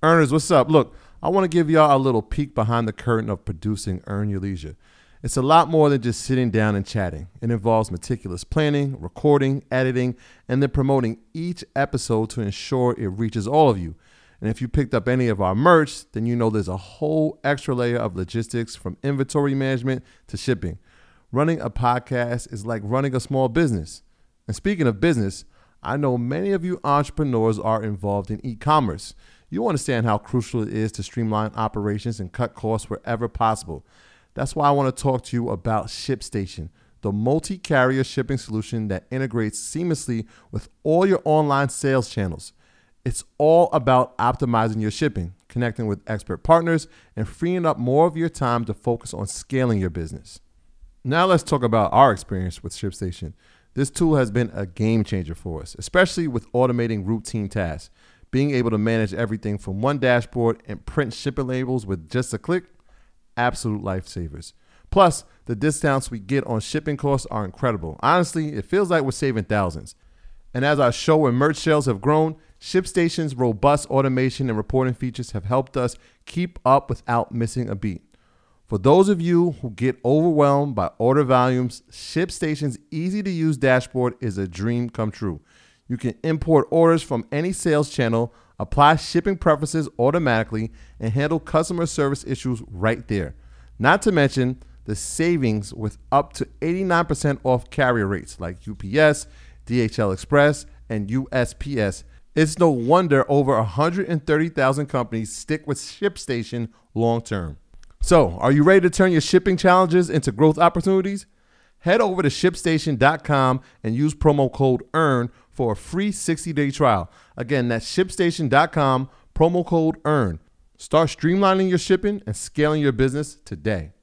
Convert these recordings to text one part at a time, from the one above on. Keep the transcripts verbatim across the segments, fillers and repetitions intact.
Earners, what's up? Look, I want to give y'all a little peek behind the curtain of producing Earn Your Leisure. It's a lot more than just sitting down and chatting. It involves meticulous planning, recording, editing, and then promoting each episode to ensure it reaches all of you. And if you picked up any of our merch, then you know there's a whole extra layer of logistics from inventory management to shipping. Running a podcast is like running a small business. And speaking of business, I know many of you entrepreneurs are involved in e-commerce. You understand how crucial it is to streamline operations and cut costs wherever possible. That's why I want to talk to you about ShipStation, the multi-carrier shipping solution that integrates seamlessly with all your online sales channels. It's all about optimizing your shipping, connecting with expert partners, and freeing up more of your time to focus on scaling your business. Now let's talk about our experience with ShipStation. This tool has been a game changer for us, especially with automating routine tasks. Being able to manage everything from one dashboard and print shipping labels with just a click, absolute lifesavers. Plus, the discounts we get on shipping costs are incredible. Honestly, it feels like we're saving thousands. And as our show and merch sales have grown, ShipStation's robust automation and reporting features have helped us keep up without missing a beat. For those of you who get overwhelmed by order volumes, ShipStation's easy-to-use dashboard is a dream come true. You can import orders from any sales channel, apply shipping preferences automatically, and handle customer service issues right there. Not to mention the savings with up to eighty-nine percent off carrier rates like U P S, D H L Express, and U S P S. It's no wonder over one hundred thirty thousand companies stick with ShipStation long term. So, are you ready to turn your shipping challenges into growth opportunities? Head over to ship station dot com and use promo code EARN for a free sixty-day trial. Again, that's ship station dot com, promo code EARN. Start streamlining your shipping and scaling your business today.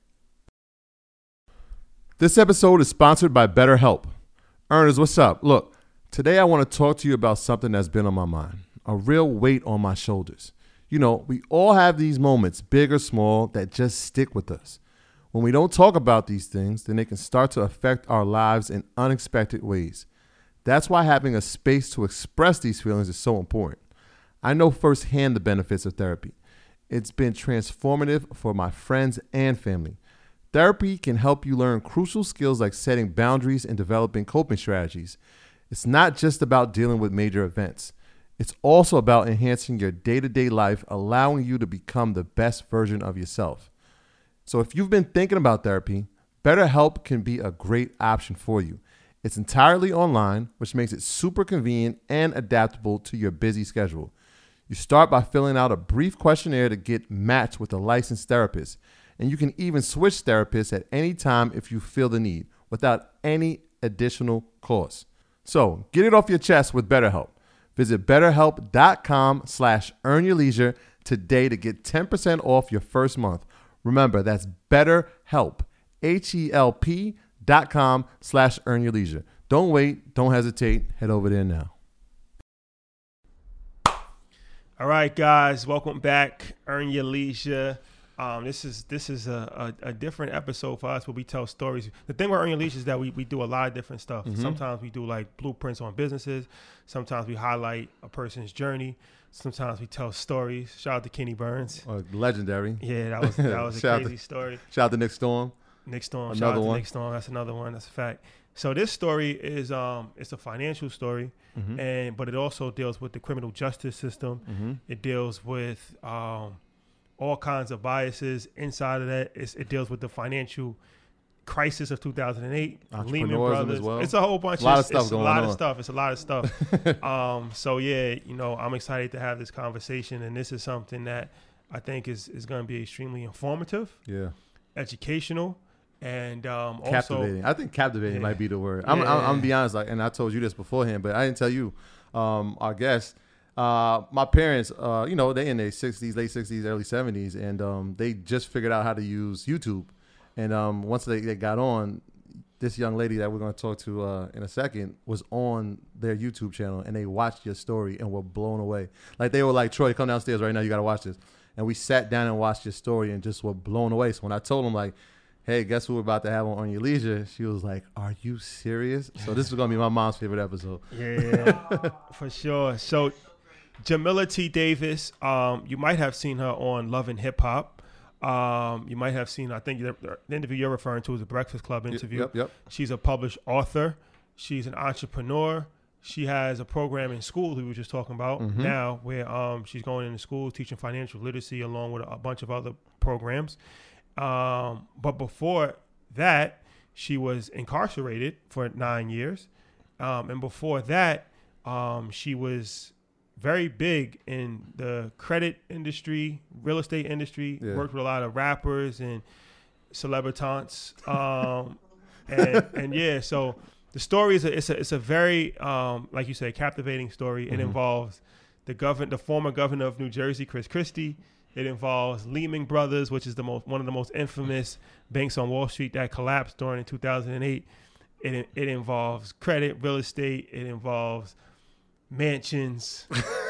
This episode is sponsored by BetterHelp. Earners, what's up? Look, today I want to talk to you about something that's been on my mind, a real weight on my shoulders. You know, we all have these moments, big or small, that just stick with us. When we don't talk about these things, then they can start to affect our lives in unexpected ways. That's why having a space to express these feelings is so important. I know firsthand the benefits of therapy. It's been transformative for my friends and family. Therapy can help you learn crucial skills like setting boundaries and developing coping strategies. It's not just about dealing with major events. It's also about enhancing your day-to-day life, allowing you to become the best version of yourself. So if you've been thinking about therapy, BetterHelp can be a great option for you. It's entirely online, which makes it super convenient and adaptable to your busy schedule. You start by filling out a brief questionnaire to get matched with a licensed therapist, and you can even switch therapists at any time if you feel the need, without any additional cost. So get it off your chest with BetterHelp. Visit betterhelp dot com slash earn your leisure today to get ten percent off your first month. Remember, that's BetterHelp, H E L P dot com slash earn your leisure. Don't wait. Don't hesitate. Head over there now. All right, guys, welcome back. Earn Your Leisure. Um, this is this is a, a, a different episode for us where we tell stories. The thing with Earn Your Leisure is that we, we do a lot of different stuff. Mm-hmm. Sometimes we do like blueprints on businesses. Sometimes we highlight a person's journey. Sometimes we tell stories. Shout out to Kenny Burns. Oh, legendary. Yeah, that was that was a crazy to, story. Shout out to Nick Storm. Nick Storm. Another shout out to one. Nick Storm. That's another one. That's a fact. So this story is um it's a financial story, mm-hmm. and but it also deals with the criminal justice system. Mm-hmm. It deals with um all kinds of biases inside of that. It's, it deals with the financial crisis of two thousand eight, Lehman Brothers. Well. It's a whole bunch a lot of, of stuff it's going a lot on. of stuff. It's a lot of stuff. um, so yeah, you know, I'm excited to have this conversation, and this is something that I think is is going to be extremely informative, yeah, educational, and um, also captivating. I think captivating yeah. might be the word. I'm, yeah. I'm, I'm gonna be honest, like, and I told you this beforehand, but I didn't tell you, um, our guest. Uh, my parents, uh, you know, they in their sixties, late sixties, early seventies, and um, they just figured out how to use YouTube. And um, once they, they got on, this young lady that we're going to talk to uh, in a second was on their YouTube channel, and they watched your story and were blown away. Like, they were like, Troy, come downstairs right now. You got to watch this. And we sat down and watched your story and just were blown away. So when I told them, like, hey, guess who we're about to have on On Your Leisure? She was like, are you serious? So this is going to be my mom's favorite episode. Yeah, for sure. So Jamila T. Davis, um, you might have seen her on Love and Hip Hop. Um, you might have seen, I think the, the interview you're referring to is the Breakfast Club interview. Yep, yep. She's a published author. She's an entrepreneur. She has a program in school we were just talking about mm-hmm. now where um, she's going into school teaching financial literacy along with a, a bunch of other programs. Um, but before that, she was incarcerated for nine years. Um, and before that, um, she was very big in the credit industry, real estate industry, yeah. worked with a lot of rappers and celebritantes. Um, and, and yeah, so the story is a, it's a, it's a very, um, like you said, captivating story. It mm-hmm. involves the governor, the former governor of New Jersey, Chris Christie. It involves Lehman Brothers, which is the most, one of the most infamous banks on Wall Street that collapsed during two thousand eight. It, it involves credit, real estate. It involves mansions,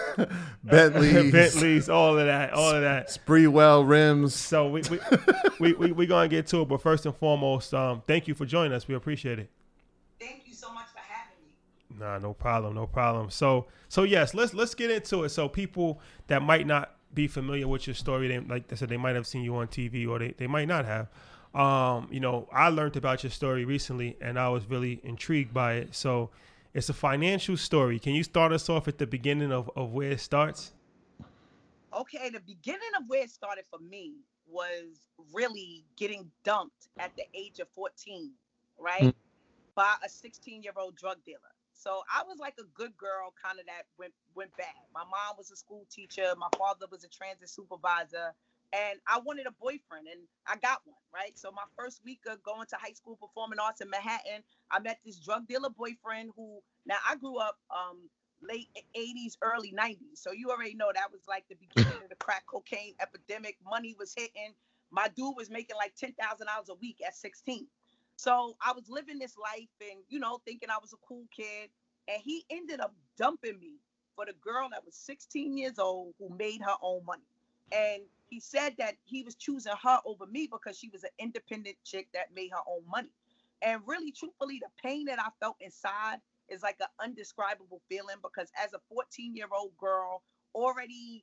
Bentleys, Bentleys, all of that, all of that. Spreewell rims. So we we we we we gonna get to it, but first and foremost, um, thank you for joining us. We appreciate it. Thank you so much for having me. Nah, no problem, no problem. So so yes, let's let's get into it. So people that might not be familiar with your story, they, like I said, they might have seen you on T V or they, they might not have. Um, you know, I learned about your story recently, and I was really intrigued by it. So. It's a financial story. Can you start us off at the beginning of, of where it starts? Okay, the beginning of where it started for me was really getting dumped at the age of fourteen, right? Mm. By a sixteen-year-old drug dealer. So I was like a good girl, kind of that went went bad. My mom was a school teacher. My father was a transit supervisor. And I wanted a boyfriend, and I got one, right? So my first week of going to high school performing arts in Manhattan, I met this drug dealer boyfriend who, now I grew up um, late eighties, early nineties. So you already know that was like the beginning of the crack cocaine epidemic. Money was hitting. My dude was making like ten thousand dollars a week at sixteen. So I was living this life and, you know, thinking I was a cool kid. And he ended up dumping me for the girl that was sixteen years old who made her own money. And he said that he was choosing her over me because she was an independent chick that made her own money. And really, truthfully, the pain that I felt inside is like an undescribable feeling because as a fourteen-year-old girl, already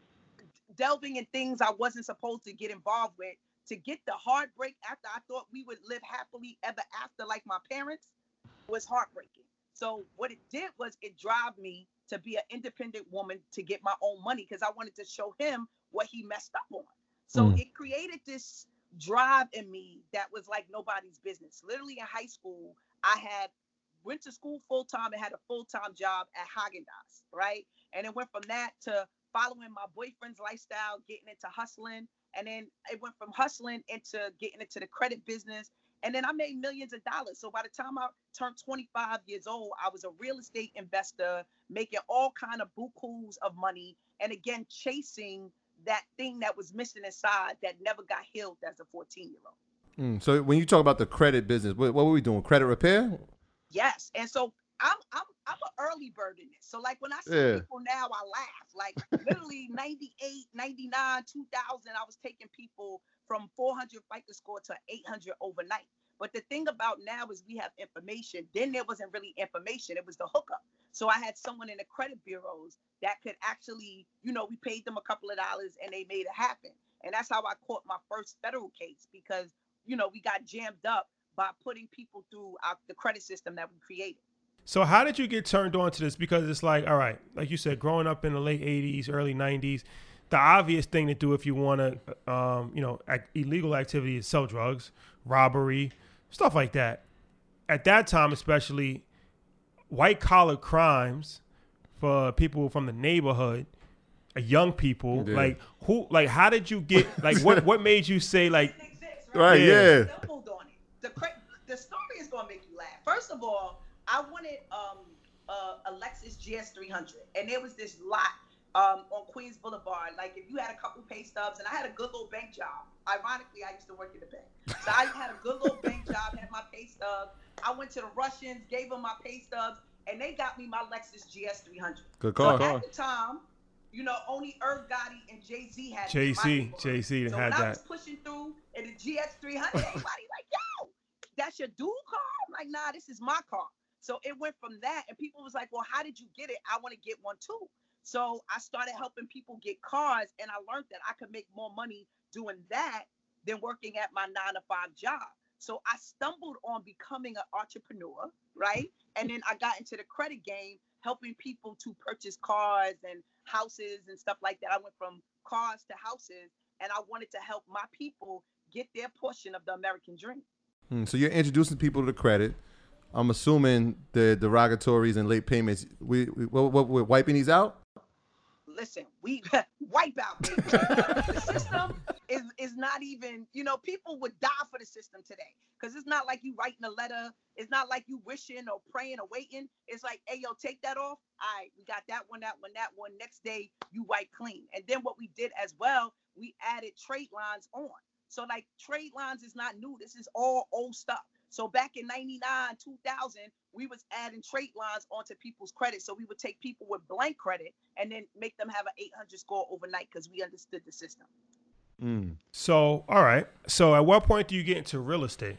delving in things I wasn't supposed to get involved with, to get the heartbreak after I thought we would live happily ever after like my parents was heartbreaking. So what it did was it drove me to be an independent woman to get my own money because I wanted to show him what he messed up on. So mm. it created this drive in me that was like nobody's business. Literally in high school, I had went to school full time and had a full time job at Haagen-Dazs, right? And it went from that to following my boyfriend's lifestyle, getting into hustling, and then it went from hustling into getting into the credit business. And then I made millions of dollars. So by the time I turned twenty-five years old, I was a real estate investor, making all kind of bukus of money, and again chasing that thing that was missing inside that never got healed as a fourteen-year-old. Mm, so when you talk about the credit business, what, what were we doing? Credit repair? Yes. And so I'm I'm I'm an early bird in this. So like when I see yeah. people now, I laugh. Like literally ninety-eight, ninety-nine, two thousand, I was taking people from four hundred FICO score to eight hundred overnight. But the thing about now is we have information. Then there wasn't really information. It was the hookup. So I had someone in the credit bureaus that could actually, you know, we paid them a couple of dollars and they made it happen. And that's how I caught my first federal case because, you know, we got jammed up by putting people through our, the credit system that we created. So how did you get turned on to this? Because it's like, all right, like you said, growing up in the late eighties, early nineties, the obvious thing to do if you want to, um, you know, act, illegal activity is sell drugs, robbery, stuff like that. At that time, especially, white collar crimes for people from the neighborhood, uh, young people, yeah. like who, like how did you get, like what, what made you say like, exists, right? right, yeah. Stumbled on it. The the story is gonna make you laugh. First of all, I wanted um uh, a Lexus G S three hundred, and there was this lot um on Queens Boulevard. Like if you had a couple pay stubs, and I had a good little bank job. Ironically, I used to work in the bank, so I had a good little bank job, had my pay stubs. I went to the Russians, gave them my pay stubs, and they got me my Lexus G S three hundred. Good call. So at the time, you know, only Irv Gotti and Jay-Z had Jay-Z, Jay-Z so had when that. I was pushing through in the G S three hundred, everybody like, yo, that's your dual car? I'm like, nah, this is my car. So it went from that, and people was like, well, how did you get it? I want to get one too. So I started helping people get cars, and I learned that I could make more money doing that than working at my nine to five job. So I stumbled on becoming an entrepreneur, right? And then I got into the credit game, helping people to purchase cars and houses and stuff like that. I went from cars to houses, and I wanted to help my people get their portion of the American dream. Hmm, so you're introducing people to credit. I'm assuming the derogatories and late payments. We, we what, what, we're wiping these out. Listen, we wipe out. Baby. The system is is not even. You know, people would die for the system today because it's not like you writing a letter. It's not like you wishing or praying or waiting. It's like, hey, yo, take that off. All right, we got that one, that one, that one. Next day, you wipe clean. And then what we did as well, we added trade lines on. So like trade lines is not new. This is all old stuff. So back in ninety-nine, two thousand, we was adding trade lines onto people's credit. So we would take people with blank credit and then make them have an eight hundred score overnight because we understood the system. Mm. So, all right. So at what point do you get into real estate?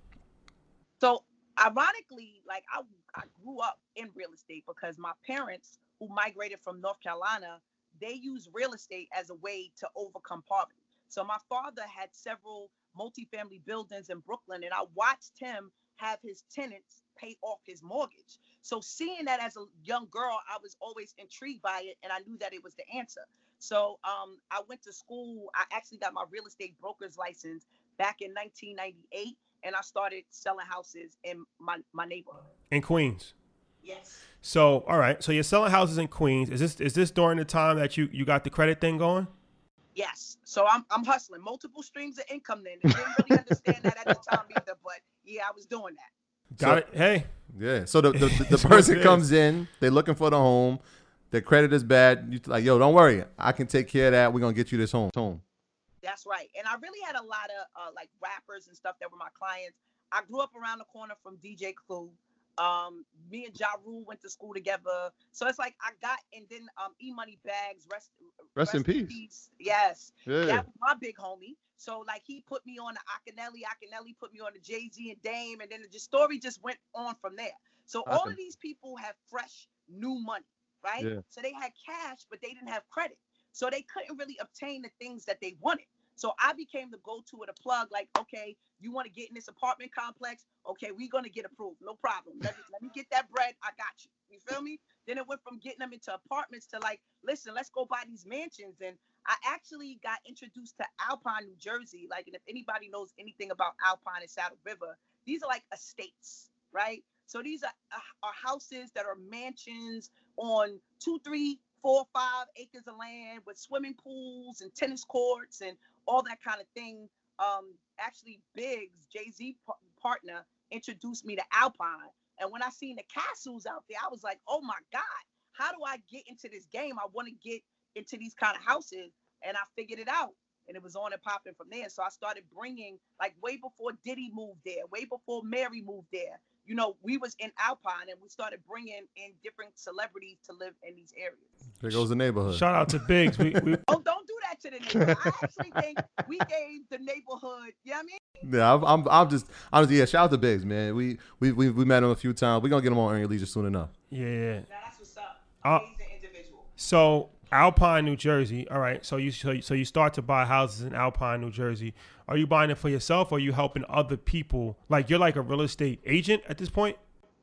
So ironically, like I, I grew up in real estate because my parents who migrated from North Carolina, they use real estate as a way to overcome poverty. So my father had several multifamily buildings in Brooklyn, and I watched him have his tenants pay off his mortgage. So seeing that as a young girl, I was always intrigued by it, and I knew that it was the answer. So um, I went to school. I actually got my real estate broker's license back in nineteen ninety-eight, and I started selling houses in my, my neighborhood. In Queens? Yes. So, all right. So you're selling houses in Queens. Is this is this during the time that you, you got the credit thing going? Yes. So I'm I'm hustling multiple streams of income then. I didn't really understand that at the time either, but yeah, I was doing that. Got So- it. Hey. Yeah. So the the, the, the It's what person it is. comes in, they're looking for the home. Their credit is bad. You like, yo, don't worry. I can take care of that. We're gonna get you this home. Home. That's right. And I really had a lot of uh, like rappers and stuff that were my clients. I grew up around the corner from D J Clue. Um, me and Ja Rule went to school together. So it's like I got, and then um, E Money Bags, rest, Rest in peace. Yes. Yeah. That was my big homie. So like he put me on the Akinelli, Akinelli put me on the Jay-Z and Dame, and then the just story just went on from there. So all Okay. of these people have fresh new money, right? Yeah. So they had cash, but they didn't have credit. So they couldn't really obtain the things that they wanted. So I became the go-to with a plug, like, okay, you want to get in this apartment complex? Okay, we're going to get approved. No problem. Let me, let me get that bread. I got you. You feel me? Then it went from getting them into apartments to like, listen, let's go buy these mansions. And I actually got introduced to Alpine, New Jersey. Like, and if anybody knows anything about Alpine and Saddle River, these are like estates, right? So these are, are houses that are mansions on two, three, four, five acres of land with swimming pools and tennis courts and all that kind of thing. Um, actually, Biggs, Jay-Z p- partner, introduced me to Alpine. And when I seen the castles out there, I was like, oh my God, how do I get into this game? I want to get into these kind of houses. And I figured it out. And it was on and popping from there. So I started bringing, like way before Diddy moved there, way before Mary moved there. You know, we was in Alpine and we started bringing in different celebrities to live in these areas. There goes the neighborhood. Shout out to Biggs. We, we Oh, don't do that to the neighborhood. I actually think we gave the neighborhood, you know what I mean? Yeah, I'm, I'm, I'm just, I'm just, yeah. Shout out to Biggs, man. We, we, we, we met him a few times. We're gonna get him on Earn Your Leisure soon enough. yeah, yeah. Now that's what's up. Uh, Amazing individual. So Alpine, New Jersey. All right. So you so you so you start to buy houses in Alpine, New Jersey. Are you buying it for yourself, or are you helping other people? Like you're like a real estate agent at this point.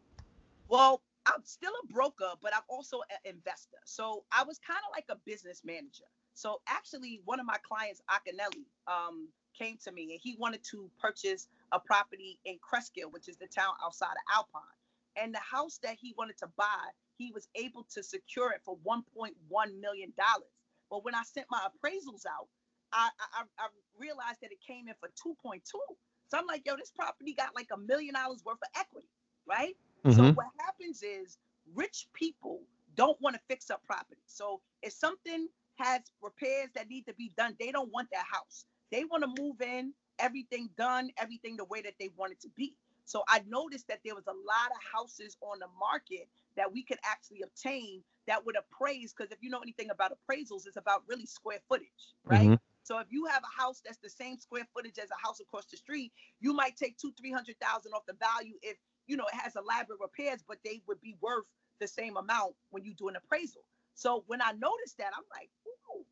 Well, I'm still a broker, but I'm also an investor. So I was kind of like a business manager. So actually, one of my clients, Akinelli, um, came to me and he wanted to purchase a property in Cresskill, which is the town outside of Alpine. And the house that he wanted to buy, he was able to secure it for one point one million dollars. But when I sent my appraisals out, I, I, I realized that it came in for two point two. So I'm like, yo, this property got like a million dollars worth of equity, right? So Mhm. what happens is rich people don't want to fix up property. So if something has repairs that need to be done, they don't want that house. They want to move in, everything done, everything the way that they want it to be. So I noticed that there was a lot of houses on the market that we could actually obtain that would appraise. Because if you know anything about appraisals, it's about really square footage, right? Mhm. So if you have a house that's the same square footage as a house across the street, you might take two, three hundred thousand off the value if you know it has elaborate repairs, but they would be worth the same amount when you do an appraisal. So when I noticed that, I'm like, ooh,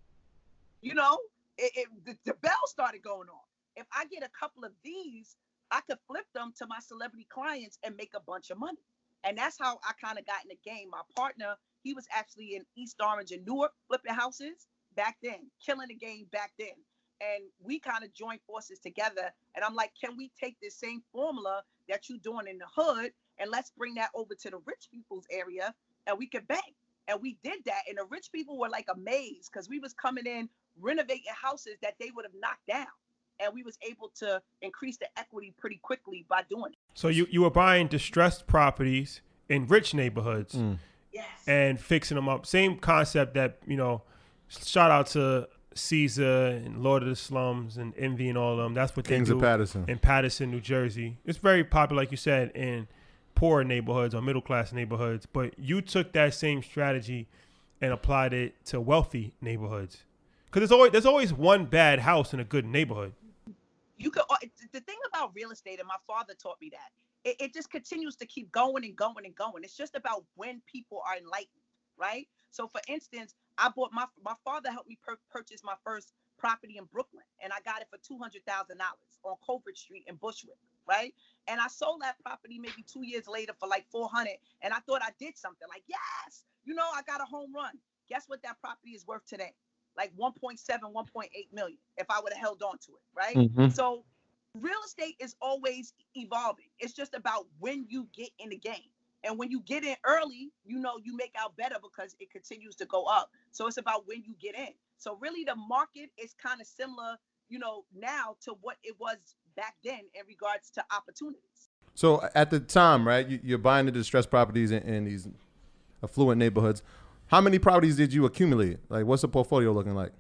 you know, it, it, the, the bell started going on. If I get a couple of these, I could flip them to my celebrity clients and make a bunch of money. And that's how I kind of got in the game. My partner, he was actually in East Orange and Newark flipping houses back then, killing the game back then. And we kind of joined forces together. And I'm like, can we take this same formula that you're doing in the hood and let's bring that over to the rich people's area and we could bank. And we did that. And the rich people were like amazed because we was coming in, renovating houses that they would have knocked down. And we was able to increase the equity pretty quickly by doing it. So you, you were buying distressed properties in rich neighborhoods Mm. Yes. and fixing them up. Same concept that, you know, shout out to Caesar and Lord of the Slums and Envy and all of them. That's what Kings they of do Patterson. in Patterson, New Jersey. It's very popular, like you said, in poor neighborhoods or middle class neighborhoods. But you took that same strategy and applied it to wealthy neighborhoods. Because there's always, there's always one bad house in a good neighborhood. You could, the thing about real estate, and my father taught me that, it, it just continues to keep going and going and going. It's just about when people are enlightened, right? So for instance, I bought my, my father helped me per- purchase my first property in Brooklyn, and I got it for two hundred thousand dollars on Colbert Street in Bushwick, right? And I sold that property maybe two years later for like four hundred, and I thought I did something like, yes, you know, I got a home run. Guess what that property is worth today? Like one point seven, one point eight million if I would have held on to it, right? Mm-hmm. So real estate is always evolving. It's just about when you get in the game. And when you get in early, you know, you make out better because it continues to go up. So it's about when you get in. So really the market is kind of similar, you know, now to what it was back then in regards to opportunities. So at the time, right, you, you're buying the distressed properties in, in these affluent neighborhoods. How many properties did you accumulate? Like, what's the portfolio looking like?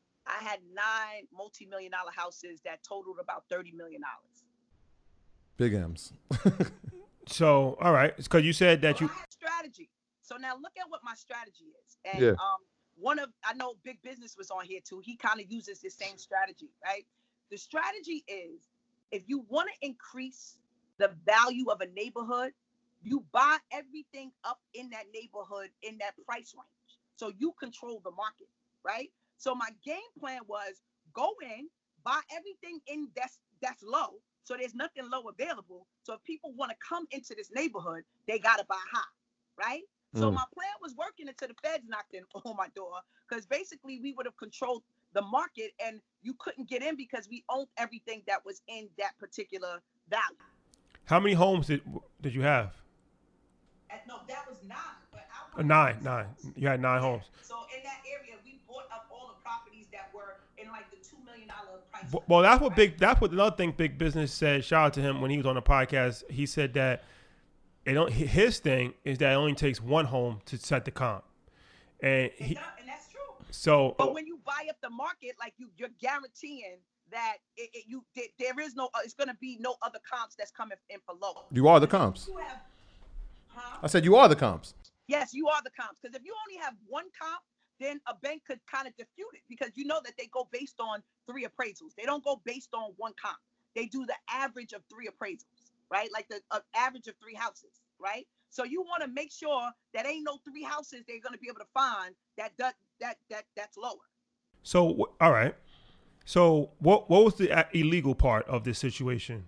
I had nine multi-million dollar houses that totaled about thirty million dollars. Big M's. So, all right. It's because you said that So you... I had strategy. So now look at what my strategy is. And Yeah. um, one of, I know Big Business was on here too. He kind of uses this same strategy, right? The strategy is if you want to increase the value of a neighborhood, you buy everything up in that neighborhood in that price range. So you control the market, right? So my game plan was go in, buy everything in that's that's low. So there's nothing low available. So if people want to come into this neighborhood, they got to buy high, right? So Mm. my plan was working until the feds knocked in on my door because basically we would have controlled the market and you couldn't get in because we owned everything that was in that particular value. How many homes did did you have? And no, that was nine. But I Uh, nine, nine. You had nine homes. So in that area, we bought up all the properties that were in like the two million dollar price. W- Well, that's what big. That's what another thing Big Business said. Shout out to him when he was on the podcast. He said that it don't. His thing is that it only takes one home to set the comp, and And, he. that, and that's true. So But when you buy up the market, like you, you're guaranteeing that it, it, you there, there is no. Uh, it's going to be no other comps that's coming in for low. You are the comps. You have, huh? I said you are the comps. Yes, you are the comps. Because if you only have one comp, then a bank could kind of dispute it because you know that they go based on three appraisals. They don't go based on one comp. They do the average of three appraisals, right? Like the uh, average of three houses, right? So you want to make sure that ain't no three houses they're going to be able to find that that that that that's lower. so wh- all right. So what what was the uh, illegal part of this situation?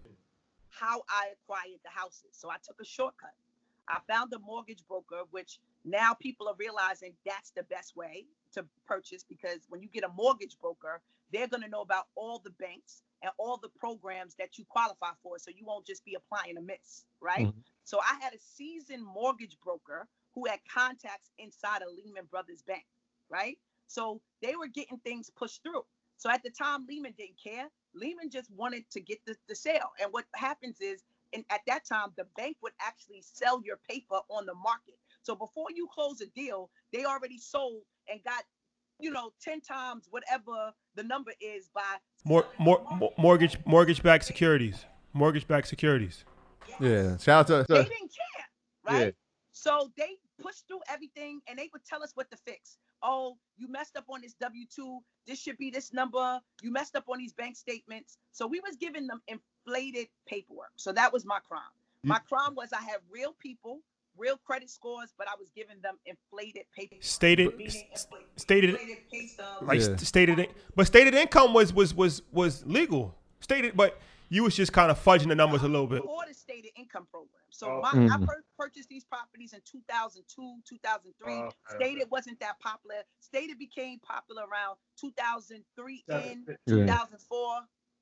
How I acquired the houses. So I took a shortcut. I found a mortgage broker, which now people are realizing that's the best way to purchase because when you get a mortgage broker, they're going to know about all the banks and all the programs that you qualify for. So you won't just be applying a miss, right? Mhm. So I had a seasoned mortgage broker who had contacts inside of Lehman Brothers Bank, right? So they were getting things pushed through. So at the time, Lehman didn't care. Lehman just wanted to get the, the sale. And what happens is, and at that time, the bank would actually sell your paper on the market. So before you close a deal, they already sold and got, you know, ten times whatever the number is by More more, more mortgage mortgage backed securities. Mortgage backed securities. Yeah. Shout out to. They didn't care, right? Yeah. So they pushed through everything and they would tell us what to fix. Oh, you messed up on this W two. This should be this number. You messed up on these bank statements. So we was giving them inflated paperwork. So that was my crime. My crime was I had real people real credit scores, but I was giving them inflated paper. Stated, meaning st- infl- stated, inflated pay stubs. like Yeah. st- stated, in- but stated income was was was was legal. Stated, but you was just kind of fudging the numbers a little bit. Before the stated income program. So Oh. my, Mm. I first purchased these properties in two thousand two, two thousand three. Oh, okay, Stated wasn't that popular. Stated became popular around two thousand three in Yeah. two thousand four.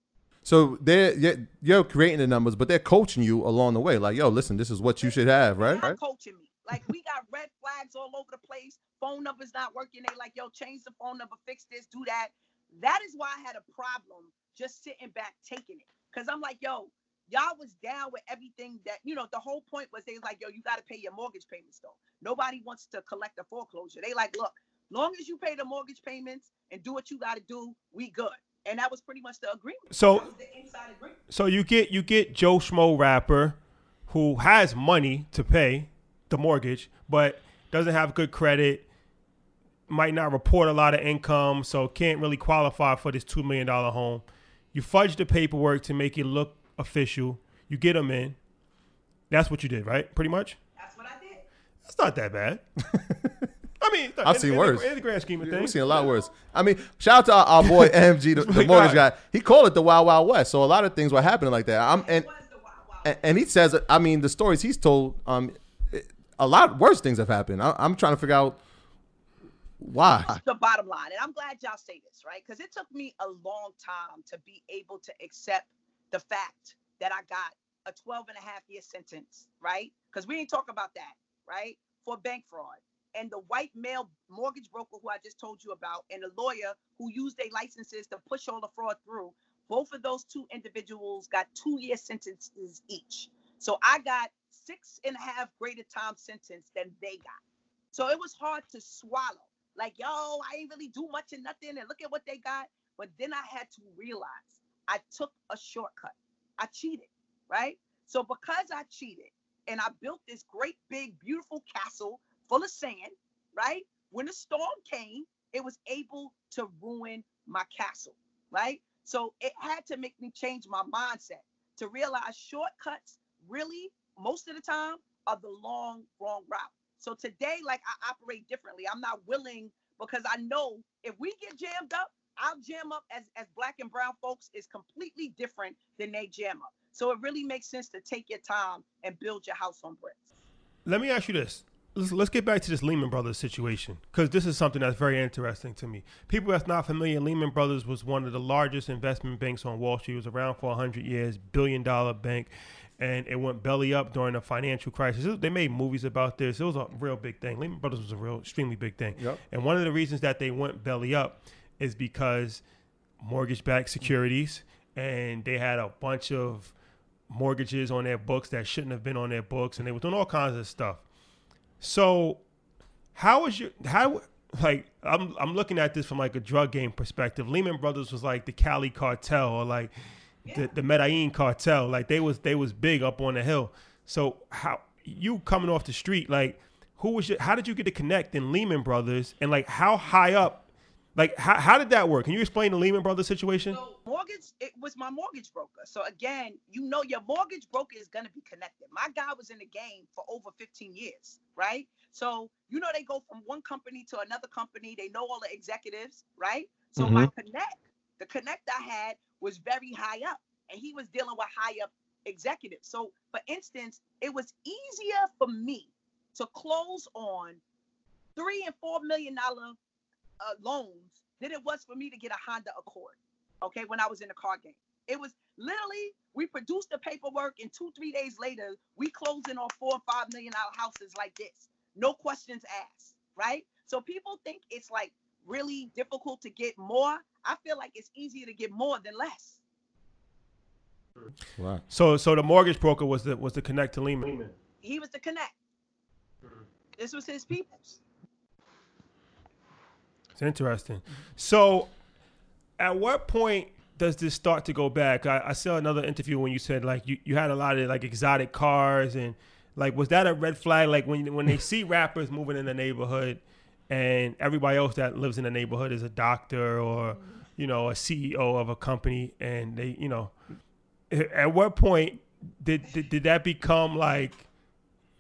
So they're you're, you're creating the numbers, but they're coaching you along the way. Like, yo, listen, this is what you should have, They're right? not coaching me. Like, we got red flags all over the place. Phone numbers not working. They like, yo, change the phone number, fix this, do that. That is why I had a problem just sitting back taking it. Because I'm like, yo, y'all was down with everything that, you know, the whole point was they was like, yo, you got to pay your mortgage payments, though. Nobody wants to collect a foreclosure. They like, look, long as you pay the mortgage payments and do what you got to do, we good. And that was pretty much the agreement. So- that was the inside agreement. So you get you get Joe Schmo rapper, who has money to pay the mortgage, but doesn't have good credit, might not report a lot of income, so can't really qualify for this two million dollar home. You fudge the paperwork to make it look official. You get them in. That's what you did, right? Pretty much. That's what I did. That's not that bad. I mean, I've in, seen in worse. The, in the grand scheme of We've things, seen a lot worse. I mean, shout out to our, our boy M G, the, the mortgage guy. He called it the Wild Wild West. So a lot of things were happening like that. I'm and It was the wild, wild. and, and he says, I mean, the stories he's told, um, a lot worse things have happened. I, I'm trying to figure out why. The bottom line, and I'm glad y'all say this, right? Because it took me a long time to be able to accept the fact that I got a twelve and a half year sentence, right? Because we didn't talk about that, right? For bank fraud. And the white male mortgage broker who I just told you about, and the lawyer who used their licenses to push all the fraud through, both of those two individuals got two year sentences each. So I got six and a half greater time sentence than they got. So it was hard to swallow. Like, yo, I ain't really do much and nothing, and look at what they got. But then I had to realize I took a shortcut. I cheated, right? So because I cheated and I built this great, big, beautiful castle full of sand, right? When a storm came, it was able to ruin my castle, right? So it had to make me change my mindset to realize shortcuts really, most of the time, are the long, wrong route. So today, like, I operate differently. I'm not willing, because I know if we get jammed up, our jam up as, as black and brown folks is completely different than they jam up. So it really makes sense to take your time and build your house on bricks. let me ask you this. Let's, let's get back to this Lehman Brothers situation, because this is something that's very interesting to me. People that's not familiar, Lehman Brothers was one of the largest investment banks on Wall Street. It was around for one hundred years, billion dollar bank, and it went belly up during the financial crisis. It- they made movies about this. It was a real big thing. Lehman Brothers was a real, extremely big thing. Yep. And one of the reasons that they went belly up is because mortgage-backed securities, and they had a bunch of mortgages on their books that shouldn't have been on their books, and they were doing all kinds of stuff. So how is your, how, like, I'm I'm looking at this from like a drug game perspective. Lehman Brothers was like the Cali cartel, or like the, the Medellin cartel. Like they was, they was big up on the hill. So how, you coming off the street, like, who was your, how did you get to connect in Lehman Brothers, and like how high up, like how, how did that work? Can you explain the Lehman Brothers situation? So mortgage, it was my mortgage broker. So again, you know your mortgage broker is going to be connected. My guy was in the game for over fifteen years, right? So, you know, they go from one company to another company. They know all the executives, right? So my connect, the connect I had was very high up, and he was dealing with high up executives. So for instance, it was easier for me to close on three and four million dollar Uh, loans than it was for me to get a Honda Accord, okay, when I was in the car game. It was literally, we produced the paperwork, and two, three days later, we closing on four and five million dollar houses like this. No questions asked, right? So people think it's like really difficult to get more. I feel like it's easier to get more than less. Wow. So so the mortgage broker was the was the connect to Lehman. He was the connect. This was his people's. It's interesting. So at what point does this start to go back? I, I saw another interview when you said like you, you had a lot of like exotic cars, and like, was that a red flag? Like when when they see rappers moving in the neighborhood and everybody else that lives in the neighborhood is a doctor or, you know, a C E O of a company, and they, you know, at what point did did, did that become like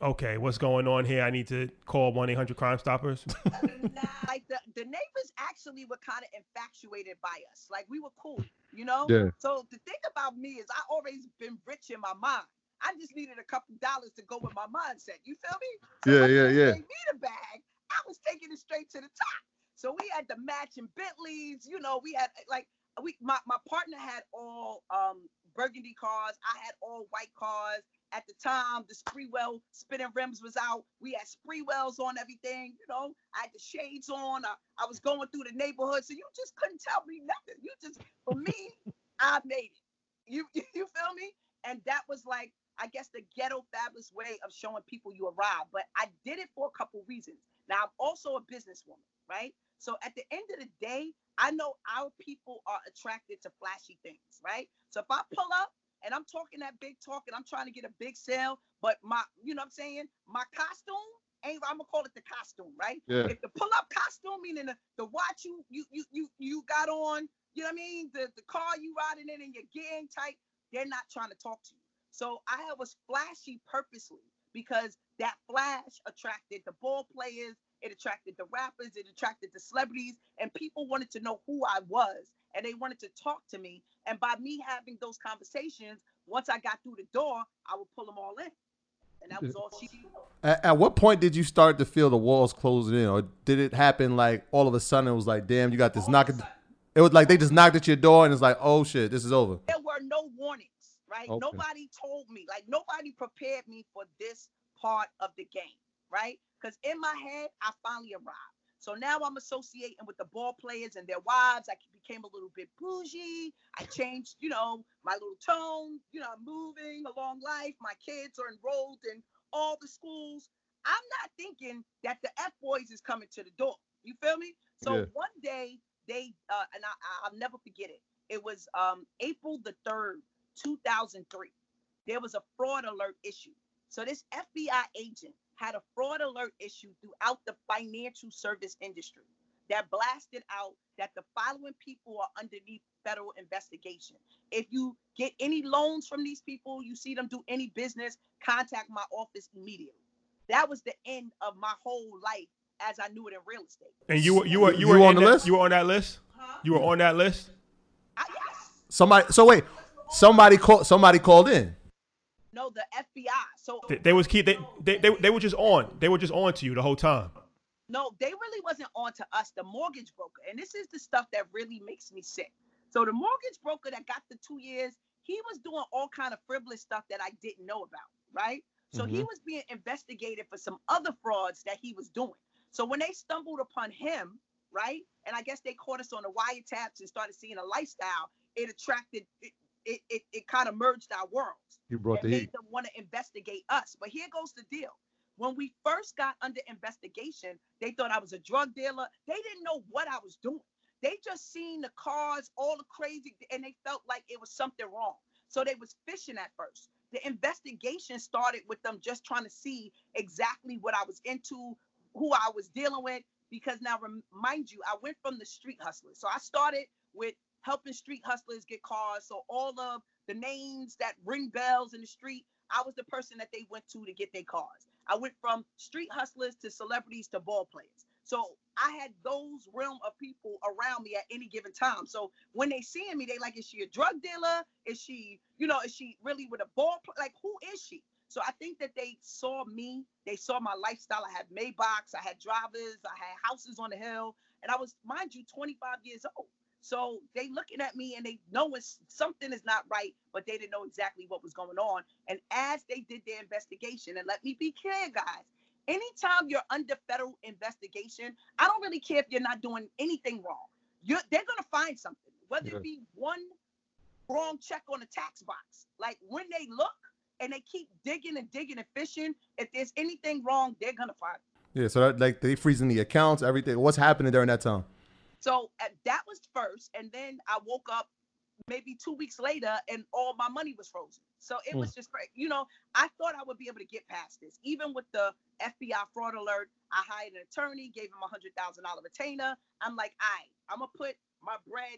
okay, what's going on here? I need to call one eight hundred Crime Stoppers. Nah, like the, the neighbors actually were kind of infatuated by us. Like we were cool, you know? Yeah. So the thing about me is I always been rich in my mind. I just needed a couple dollars to go with my mindset. You feel me? So Yeah, when yeah, they yeah. gave me the bag, I was taking it straight to the top. So we had the matching Bentleys, you know, we had like we my, my partner had all um burgundy cars. I had all white cars. At the time, the Spreewell spinning rims was out. We had Spreewells on everything, you know. I had the shades on. I, I was going through the neighborhood, so you just couldn't tell me nothing. You just, for me, I made it. You, you you feel me? And that was like, I guess, the ghetto fabulous way of showing people you arrived. But I did it for a couple reasons. Now, I'm also a businesswoman, right? So at the end of the day, I know our people are attracted to flashy things, right? So if I pull up, and I'm talking that big talk and I'm trying to get a big sale, but my, you know what I'm saying? My costume ain't, I'm gonna call it the costume, right? Yeah. If the pull-up costume, meaning the, the watch you you you you you got on, you know what I mean? The the car you riding in and your gang type, they're not trying to talk to you. So I was flashy purposely because that flash attracted the ball players, it attracted the rappers, it attracted the celebrities, and people wanted to know who I was. And they wanted to talk to me. And by me having those conversations, once I got through the door, I would pull them all in. And that was all she did. At, at what point did you start to feel the walls closing in? Or did it happen like all of a sudden it was like, damn, you got this knocking? It was like they just knocked at your door and it's like, oh shit, this is over. There were no warnings, right? Okay. Nobody told me. Like nobody prepared me for this part of the game, right? Because in my head, I finally arrived. So now I'm associating with the ball players and their wives. I became a little bit bougie. I changed, you know, my little tone. You know, I'm moving along life. My kids are enrolled in all the schools. I'm not thinking that the F boys is coming to the door. You feel me? So Yeah. one day they, uh, and I, I'll never forget it. It was um, April the third, two thousand three. There was a fraud alert issue. So this F B I agent had a fraud alert issue throughout the financial service industry that blasted out that the following people are underneath federal investigation. If you get any loans from these people, you see them do any business, contact my office immediately. That was the end of my whole life as I knew it in real estate. And you were you were you, You were on in the that- list? You were on that list. Huh? You were on that list. I, yes. Somebody. So wait, somebody called. Somebody called in. No, the F B I. So They, they was key. They, they they they were just on. They were just on to you the whole time. no, they really wasn't on to us, the mortgage broker. And this is the stuff that really makes me sick. So the mortgage broker that got the two years, he was doing all kind of frivolous stuff that I didn't know about, right? So he Mhm. was being investigated for some other frauds that he was doing. So when they stumbled upon him, right, and I guess they caught us on the wiretaps and started seeing a lifestyle, it attracted, it it it, it kind of merged our worlds. You brought It the made heat. them want to investigate us. But here goes the deal. When we first got under investigation, they thought I was a drug dealer. They didn't know what I was doing. They just seen the cars, all the crazy, and they felt like it was something wrong. So they was fishing at first. The investigation started with them just trying to see exactly what I was into, who I was dealing with. Because now, remind you, I went from the street hustlers. So I started with helping street hustlers get cars. So all of the names that ring bells in the street, I was the person that they went to to get their cars. I went from street hustlers to celebrities to ball players. So I had those realm of people around me at any given time. So when they seeing me, they like, is she a drug dealer? Is she, you know, is she really with a ball? Play? Like, who is she? So I think that they saw me. They saw my lifestyle. I had Maybachs. I had drivers. I had houses on the hill. And I was, mind you, twenty-five years old. So they looking at me and they know it's, something is not right, but they didn't know exactly what was going on. And as they did their investigation, and let me be clear, guys, anytime you're under federal investigation, I don't really care if you're not doing anything wrong. You're, they're going to find something, whether Yeah. it be one wrong check on a tax box. Like when they look and they keep digging and digging and fishing, if there's anything wrong, they're going to find it. Yeah. So that, like they freezing the accounts, everything. What's happening during that time? So uh, that was first. And then I woke up maybe two weeks later and all my money was frozen. So it was just great. You know, I thought I would be able to get past this. Even with the F B I fraud alert, I hired an attorney, gave him a one hundred thousand dollars retainer. I'm like, all right, I'm going to put my bread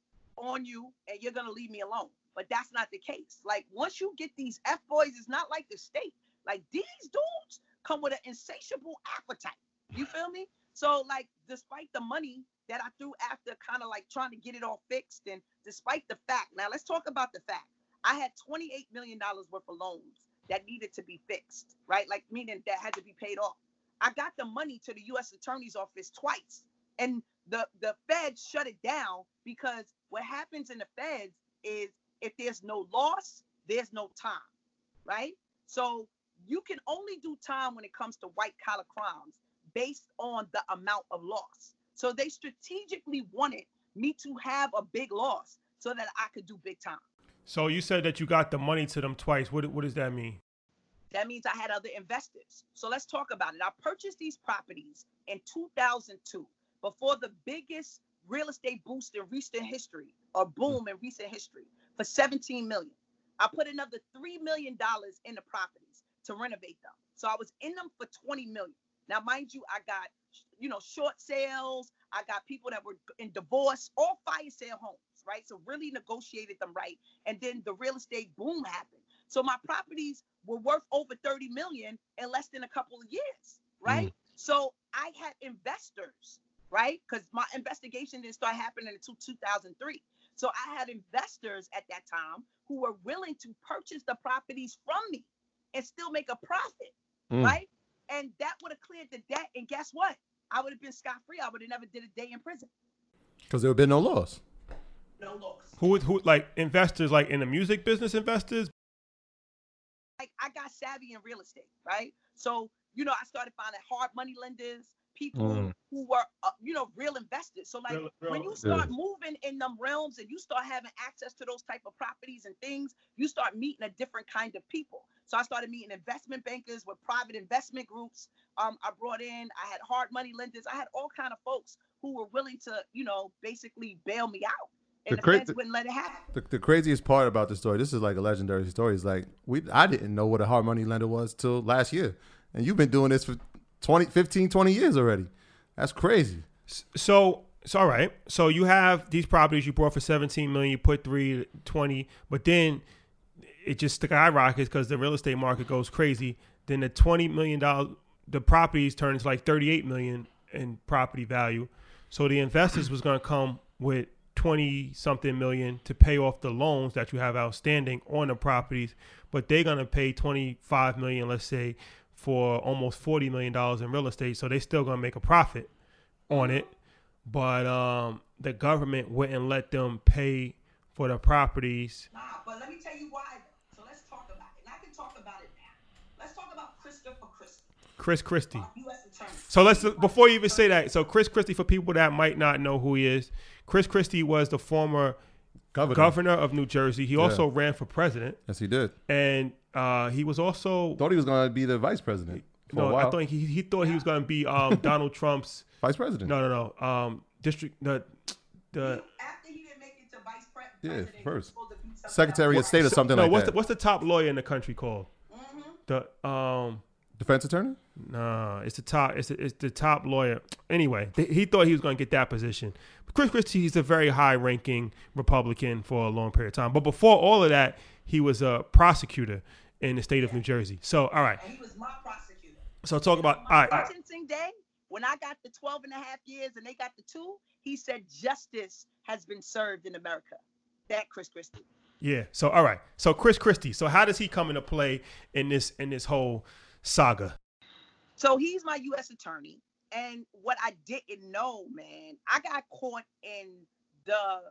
on you and you're going to leave me alone. But that's not the case. Like once you get these F boys, it's not like the state. Like these dudes come with an insatiable appetite. You feel me? So like, despite the money that I threw after kind of like trying to get it all fixed, and despite the fact, now let's talk about the fact, I had twenty-eight million dollars worth of loans that needed to be fixed, right? Like meaning that had to be paid off. I got the money to the U S Attorney's Office twice, and the, the feds shut it down because what happens in the feds is if there's no loss, there's no time, right? So you can only do time when it comes to white collar crimes based on the amount of loss. So they strategically wanted me to have a big loss so that I could do big time. So you said that you got the money to them twice. What what does that mean? That means I had other investors. So let's talk about it. I purchased these properties in two thousand two before the biggest real estate boost in recent history, or boom in recent history, for seventeen million dollars. I put another three million dollars in the properties to renovate them. So I was in them for twenty million dollars. Now, mind you, I got, you know, short sales. I got people that were in divorce, all fire sale homes, right? So really negotiated them right. And then the real estate boom happened. So my properties were worth over thirty million in less than a couple of years, right? Mm. So I had investors, right? Because my investigation didn't start happening until two thousand three. So I had investors at that time who were willing to purchase the properties from me and still make a profit, mm. right? And that would have cleared the debt. And guess what? I would have been scot-free. I would have never did a day in prison. Because there would have been no loss. No loss. Who, who, like investors, like in the music business investors? Like I got savvy in real estate, right? So, you know, I started finding hard money lenders, people mm. who were, uh, you know, real investors. So like real, real, when you start yeah. moving in them realms and you start having access to those type of properties and things, you start meeting a different kind of people. So I started meeting investment bankers with private investment groups. Um, I brought in, I had hard money lenders. I had all kind of folks who were willing to, you know, basically bail me out. And the, the feds wouldn't let it happen. The, the craziest part about the story, this is like a legendary story, is like we I didn't know what a hard money lender was till last year. And you've been doing this for twenty, fifteen, twenty years already. That's crazy. So, so all right. So you have these properties you bought for seventeen million, you put three, twenty, but then it just skyrockets because the real estate market goes crazy. Then the twenty million dollars, the properties turn into like thirty-eight million in property value. So the investors was going to come with twenty something million to pay off the loans that you have outstanding on the properties, but they're going to pay twenty-five million, let's say, for almost forty million dollars in real estate. So they still going to make a profit on it. But um, the government wouldn't let them pay for the properties. Nah, but let me tell you why. So let's talk about it. And I can talk about it now. Let's talk about Christopher Christie. Chris Christie. So let's, before you even say that, so Chris Christie, for people that might not know who he is, Chris Christie was the former governor, governor of New Jersey. He yeah. also ran for president. Yes, he did. And uh, he was also... Thought he was going to be the vice president for no, a while. I thought he, he thought he was going to be um, Donald Trump's... Vice president. No, no, no. Um, district... The, the, After he didn't make it to vice pre- president... Yeah, first. Secretary of State or something no, like what's that. The, what's the top lawyer in the country called? Mm-hmm. The... um. Defense attorney? Nah, it's the top. It's the, it's the top lawyer. Anyway, th- he thought he was going to get that position. But Chris Christie, he's a very high-ranking Republican for a long period of time. But before all of that, he was a prosecutor in the state of New Jersey. So, all right. And he was my prosecutor. So talk about my all right. sentencing day, when I got the twelve and a half years and they got the two, he said justice has been served in America. That Chris Christie. Yeah. So all right. So Chris Christie. So how does he come into play in this in this whole saga? So he's my U S attorney. And what I didn't know, man, I got caught in the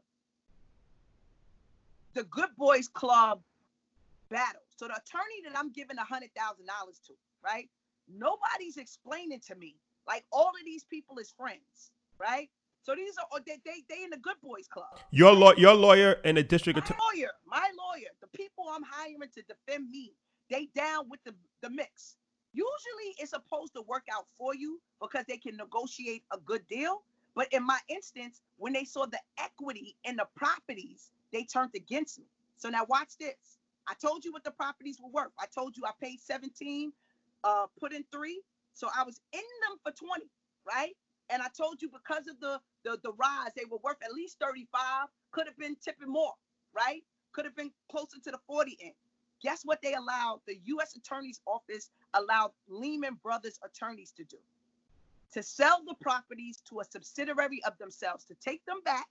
the Good Boys Club battle. So the attorney that I'm giving one hundred thousand dollars to, right? Nobody's explaining to me. Like all of these people is friends, right? So these are they they, they in the Good Boys Club. Your law, your lawyer and the district attorney. My lawyer, my lawyer, the people I'm hiring to defend me, they down with the, the mix. Usually it's supposed to work out for you because they can negotiate a good deal. But in my instance, when they saw the equity in the properties, they turned against me. So now watch this. I told you what the properties were worth. I told you I paid seventeen, uh, put in three. So I was in them for twenty, right? And I told you because of the, the, the rise, they were worth at least thirty-five, could have been tipping more, right? Could have been closer to the forty end. Guess what they allowed? The U S Attorney's Office allowed Lehman Brothers attorneys to do? To sell the properties to a subsidiary of themselves, to take them back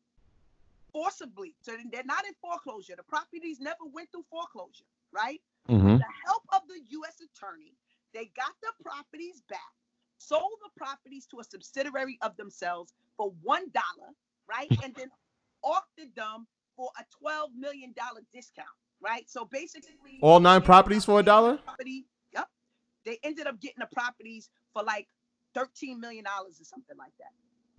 forcibly. So they're not in foreclosure. The properties never went through foreclosure, right? Mm-hmm. With the help of the U S Attorney, they got the properties back, sold the properties to a subsidiary of themselves for one dollar, right? And then auctioned them for a twelve million dollars discount, right? So basically, all nine properties for a dollar? Property, yep. They ended up getting the properties for like thirteen million dollars or something like that.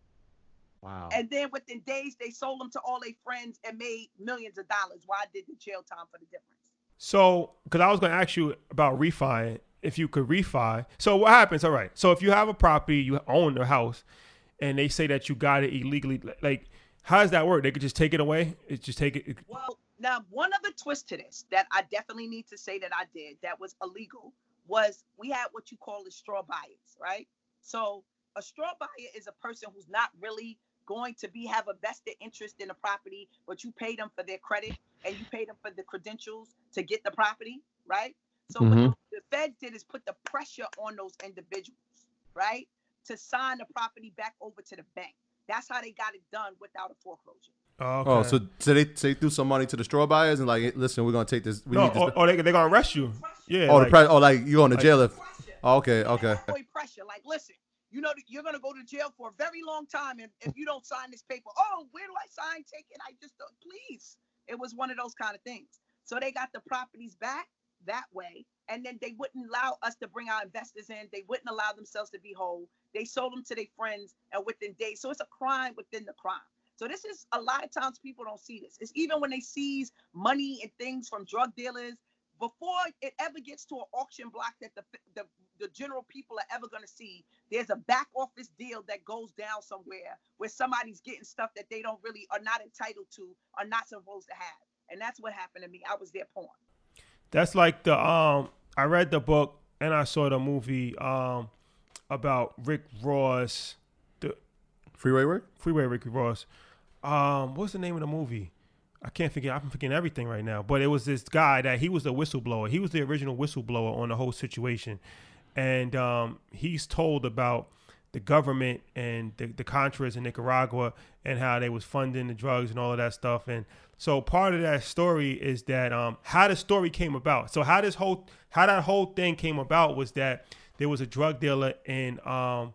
Wow. And then within days, they sold them to all their friends and made millions of dollars. Why did the jail time for the difference? So, because I was going to ask you about refi, if you could refi. So what happens? All right. So if you have a property, you own the house, and they say that you got it illegally, like, how does that work? They could just take it away? It just take it? Well, now, one other twist to this that I definitely need to say that I did that was illegal was we had what you call as straw buyers, right? So a straw buyer is a person who's not really going to be have a vested interest in the property, but you pay them for their credit and you pay them for the credentials to get the property, right? So Mm-hmm. what the Fed did is put the pressure on those individuals, right, to sign the property back over to the bank. That's how they got it done without a foreclosure. Okay. Oh, so so they, so they threw some money to the straw buyers and like, listen, we're gonna take this. We no, need this. or, or they, they're going to arrest you. Yeah. oh, like, the price. Oh, like you going to like- jail if. Pressure. Oh, okay, okay. Avoid pressure. Like, listen, you know that you're gonna go to jail for a very long time, and if you don't sign this paper, oh, where do I sign? Take it. I just don't. Please. It was one of those kind of things. So they got the properties back that way, and then they wouldn't allow us to bring our investors in. They wouldn't allow themselves to be whole. They sold them to their friends, and within days. So it's a crime within the crime. So this is a lot of times people don't see this. It's even when they seize money and things from drug dealers. Before it ever gets to an auction block that the the, the general people are ever going to see, there's a back office deal that goes down somewhere where somebody's getting stuff that they don't really are not entitled to, are not supposed to have. And that's what happened to me. I was their pawn. That's like the, um, I read the book and I saw the movie um, about Rick Ross, the Freeway work? Freeway Ricky Ross. Um, what's the name of the movie? I can't forget. I'm forgetting everything right now. But it was this guy that he was the whistleblower. He was the original whistleblower on the whole situation. And um, he's told about the government and the, the Contras in Nicaragua and how they was funding the drugs and all of that stuff. And so part of that story is that um, how the story came about. So how this whole how that whole thing came about was that there was a drug dealer in um,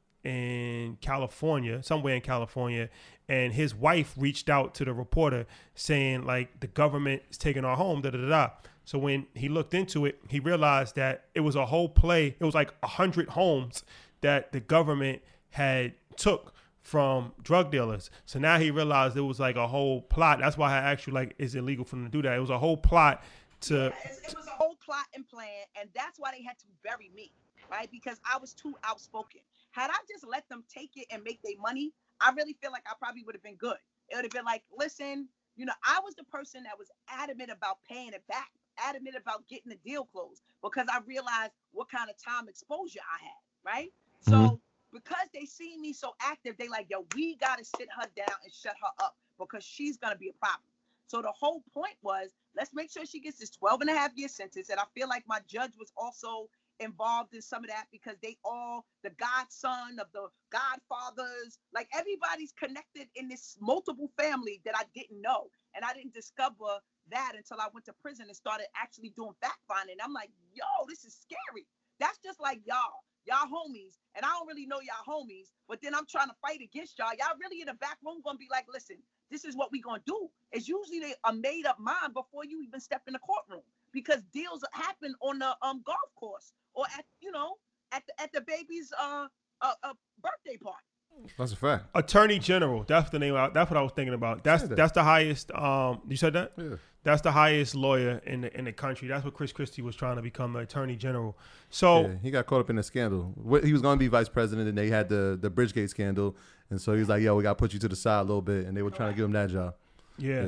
in California, somewhere in California, and his wife reached out to the reporter saying, like, the government is taking our home, da da da da. So when he looked into it, he realized that it was a whole play. It was like a hundred homes that the government had took from drug dealers. So now he realized it was like a whole plot. That's why I asked you, like, is it illegal for them to do that? It was a whole plot to. Yeah, it, it was a whole plot and plan, and that's why they had to bury me, right? Because I was too outspoken. Had I just let them take it and make their money, I really feel like I probably would have been good. It would have been like, listen, you know, I was the person that was adamant about paying it back, adamant about getting the deal closed, because I realized what kind of time exposure I had, right? So Mhm. because they see me so active, they like, yo, we got to sit her down and shut her up because she's going to be a problem. So the whole point was, let's make sure she gets this twelve and a half year sentence. And I feel like my judge was also involved in some of that because they all, the godson of the godfathers, like everybody's connected in this multiple family that I didn't know. And I didn't discover that until I went to prison and started actually doing fact finding. I'm like, yo, this is scary. That's just like y'all, y'all homies. And I don't really know y'all homies, but then I'm trying to fight against y'all. Y'all really in the back room going to be like, listen, this is what we going to do. It's usually they a made up mind before you even step in the courtroom because deals happen on the um golf course or at, you know, at the, at the baby's uh, uh, uh birthday party. That's a fact. Attorney General. That's the name. That's what I was thinking about. That's Said that. that's the highest. Um, you said that? Yeah. That's the highest lawyer in the in the country. That's what Chris Christie was trying to become, the Attorney General. So Yeah, he got caught up in a scandal. Wh- He was going to be vice president, and they had the the Bridgegate scandal, and so he was like, "Yo, we got to put you to the side a little bit," and they were trying to give him that job. yeah. Yeah.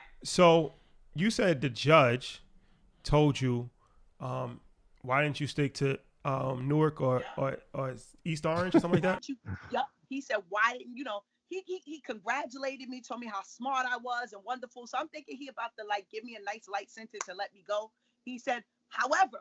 So you said the judge told you, um, why didn't you stick to um, Newark or, or or East Orange or something like that? You, yep. He said, why didn't you know? He, he he congratulated me, told me how smart I was and wonderful. So I'm thinking he about to like give me a nice light sentence and let me go. He said, however,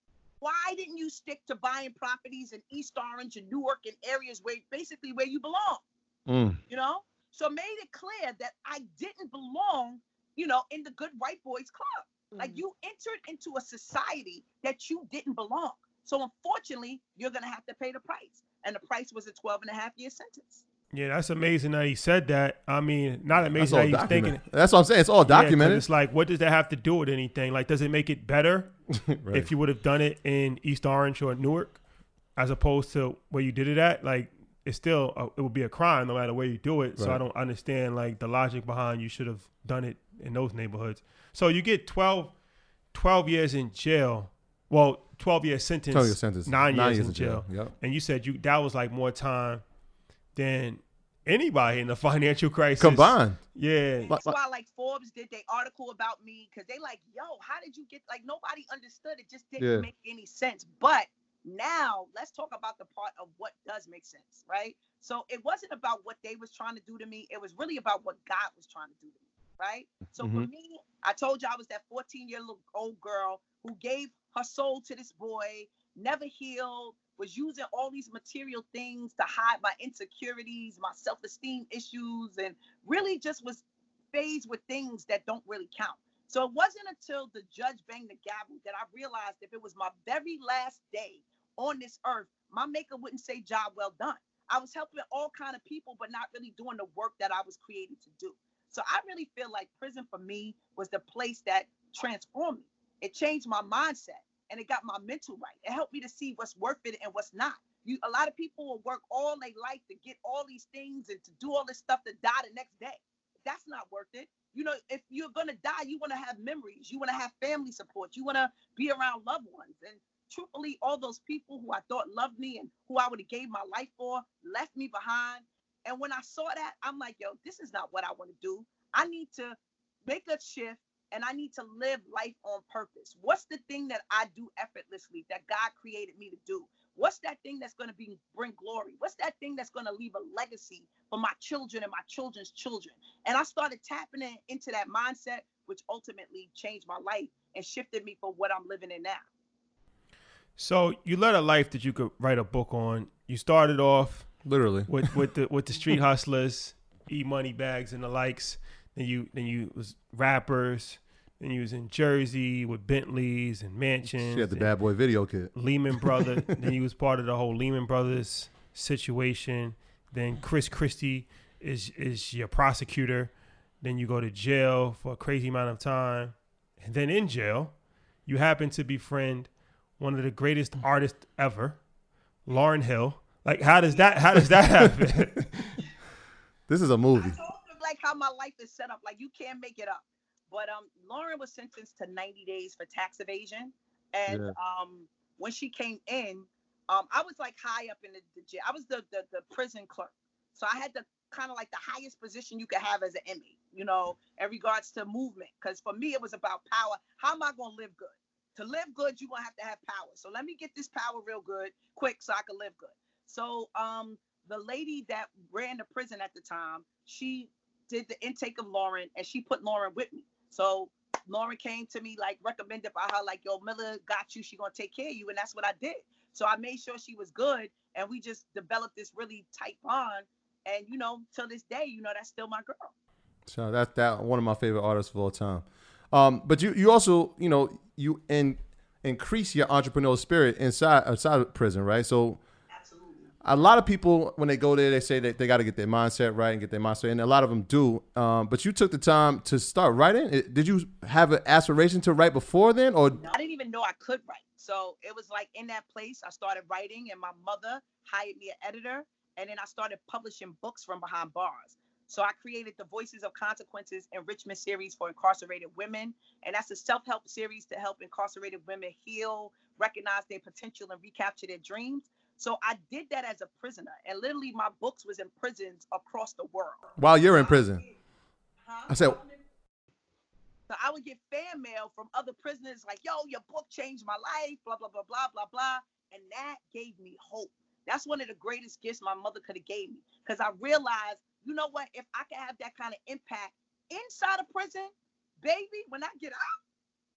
why didn't you stick to buying properties in East Orange and Newark and areas where basically where you belong? Mm. You know? So it made it clear that I didn't belong, you know, in the good white boys club. Mm. Like you entered into a society that you didn't belong. So unfortunately, you're going to have to pay the price. And the price was a twelve and a half year sentence. Yeah, that's amazing that he said that. I mean, not amazing that he's thinking. That's what I'm saying. It's all documented. Yeah, it's like, what does that have to do with anything? Like, does it make it better right. if you would have done it in East Orange or Newark as opposed to where you did it at? Like, it's still, a, it would be a crime no matter where you do it. Right. So I don't understand, like, the logic behind you should have done it in those neighborhoods. So you get twelve, twelve years in jail. Well, twelve year sentence, twelve year sentence. nine, nine years, years in jail. jail. Yep. And you said you that was like more time than anybody in the financial crisis combined. Yeah, that's why like Forbes did their article about me, because they like, yo, how did you get, like, nobody understood it, just didn't yeah. make any sense. But now let's talk about the part of what does make sense, right? So it wasn't about what they was trying to do to me, it was really about what God was trying to do to me, right? So mm-hmm. for me, I told you I was that fourteen year old girl who gave her soul to this boy, never healed, was using all these material things to hide my insecurities, my self-esteem issues, and really just was phased with things that don't really count. So it wasn't until the judge banged the gavel that I realized if it was my very last day on this earth, my maker wouldn't say job well done. I was helping all kind of people, but not really doing the work that I was created to do. So I really feel like prison for me was the place that transformed me. It changed my mindset and it got my mental right. It helped me to see what's worth it and what's not. You, a lot of people will work all their life to get all these things and to do all this stuff to die the next day. That's not worth it. You know, if you're going to die, you want to have memories. You want to have family support. You want to be around loved ones. And truthfully, all those people who I thought loved me and who I would have gave my life for left me behind. And when I saw that, I'm like, yo, this is not what I want to do. I need to make a shift. And I need to live life on purpose. What's the thing that I do effortlessly that God created me to do? What's that thing that's going to be bring glory? What's that thing that's going to leave a legacy for my children and my children's children? And I started tapping in, into that mindset, which ultimately changed my life and shifted me for what I'm living in now. So you led a life that you could write a book on. You started off literally with with the with the street hustlers, E-money bags and the likes. Then you then you was rappers. Then you was in Jersey with Bentleys and mansions. She had the Bad Boy Video Kid. Lehman Brothers. Then you was part of the whole Lehman Brothers situation. Then Chris Christie is is your prosecutor. Then you go to jail for a crazy amount of time. And then in jail, you happen to befriend one of the greatest artists ever, Lauryn Hill. Like, how does that how does that happen? This is a movie. Like how my life is set up, like you can't make it up. But um, Lauryn was sentenced to ninety days for tax evasion, and yeah. um, when she came in, um, I was like high up in the, the jail. I was the, the the prison clerk, so I had the kind of like the highest position you could have as an inmate, you know, in regards to movement. Because for me, it was about power. How am I gonna live good? To live good, you're gonna have to have power. So let me get this power real good, quick, so I can live good. So um, the lady that ran the prison at the time, she did the intake of Lauryn, and she put Lauryn with me. So Lauryn came to me, like, recommended by her, like, yo, Miller got you. She gonna take care of you. And that's what I did. So I made sure she was good. And we just developed this really tight bond. And, you know, till this day, you know, that's still my girl. So that's that one of my favorite artists of all time. Um, but you, you also, you know, you in, increase your entrepreneurial spirit inside, outside of prison, right? So a lot of people, when they go there, they say that they got to get their mindset right and get their mindset, and a lot of them do. Um, but you took the time to start writing. Did you have an aspiration to write before then, or? I didn't even know I could write. So it was like in that place, I started writing, and my mother hired me an editor, and then I started publishing books from behind bars. So I created the Voices of Consequences Enrichment Series for incarcerated women, and that's a self-help series to help incarcerated women heal, recognize their potential, and recapture their dreams. So I did that as a prisoner, and literally my books was in prisons across the world. While you're in prison? Huh? I said. So I would get fan mail from other prisoners like, yo, your book changed my life, blah, blah, blah, blah, blah, blah. And that gave me hope. That's one of the greatest gifts my mother could have gave me, because I realized, you know what, if I could have that kind of impact inside of prison, baby, when I get out,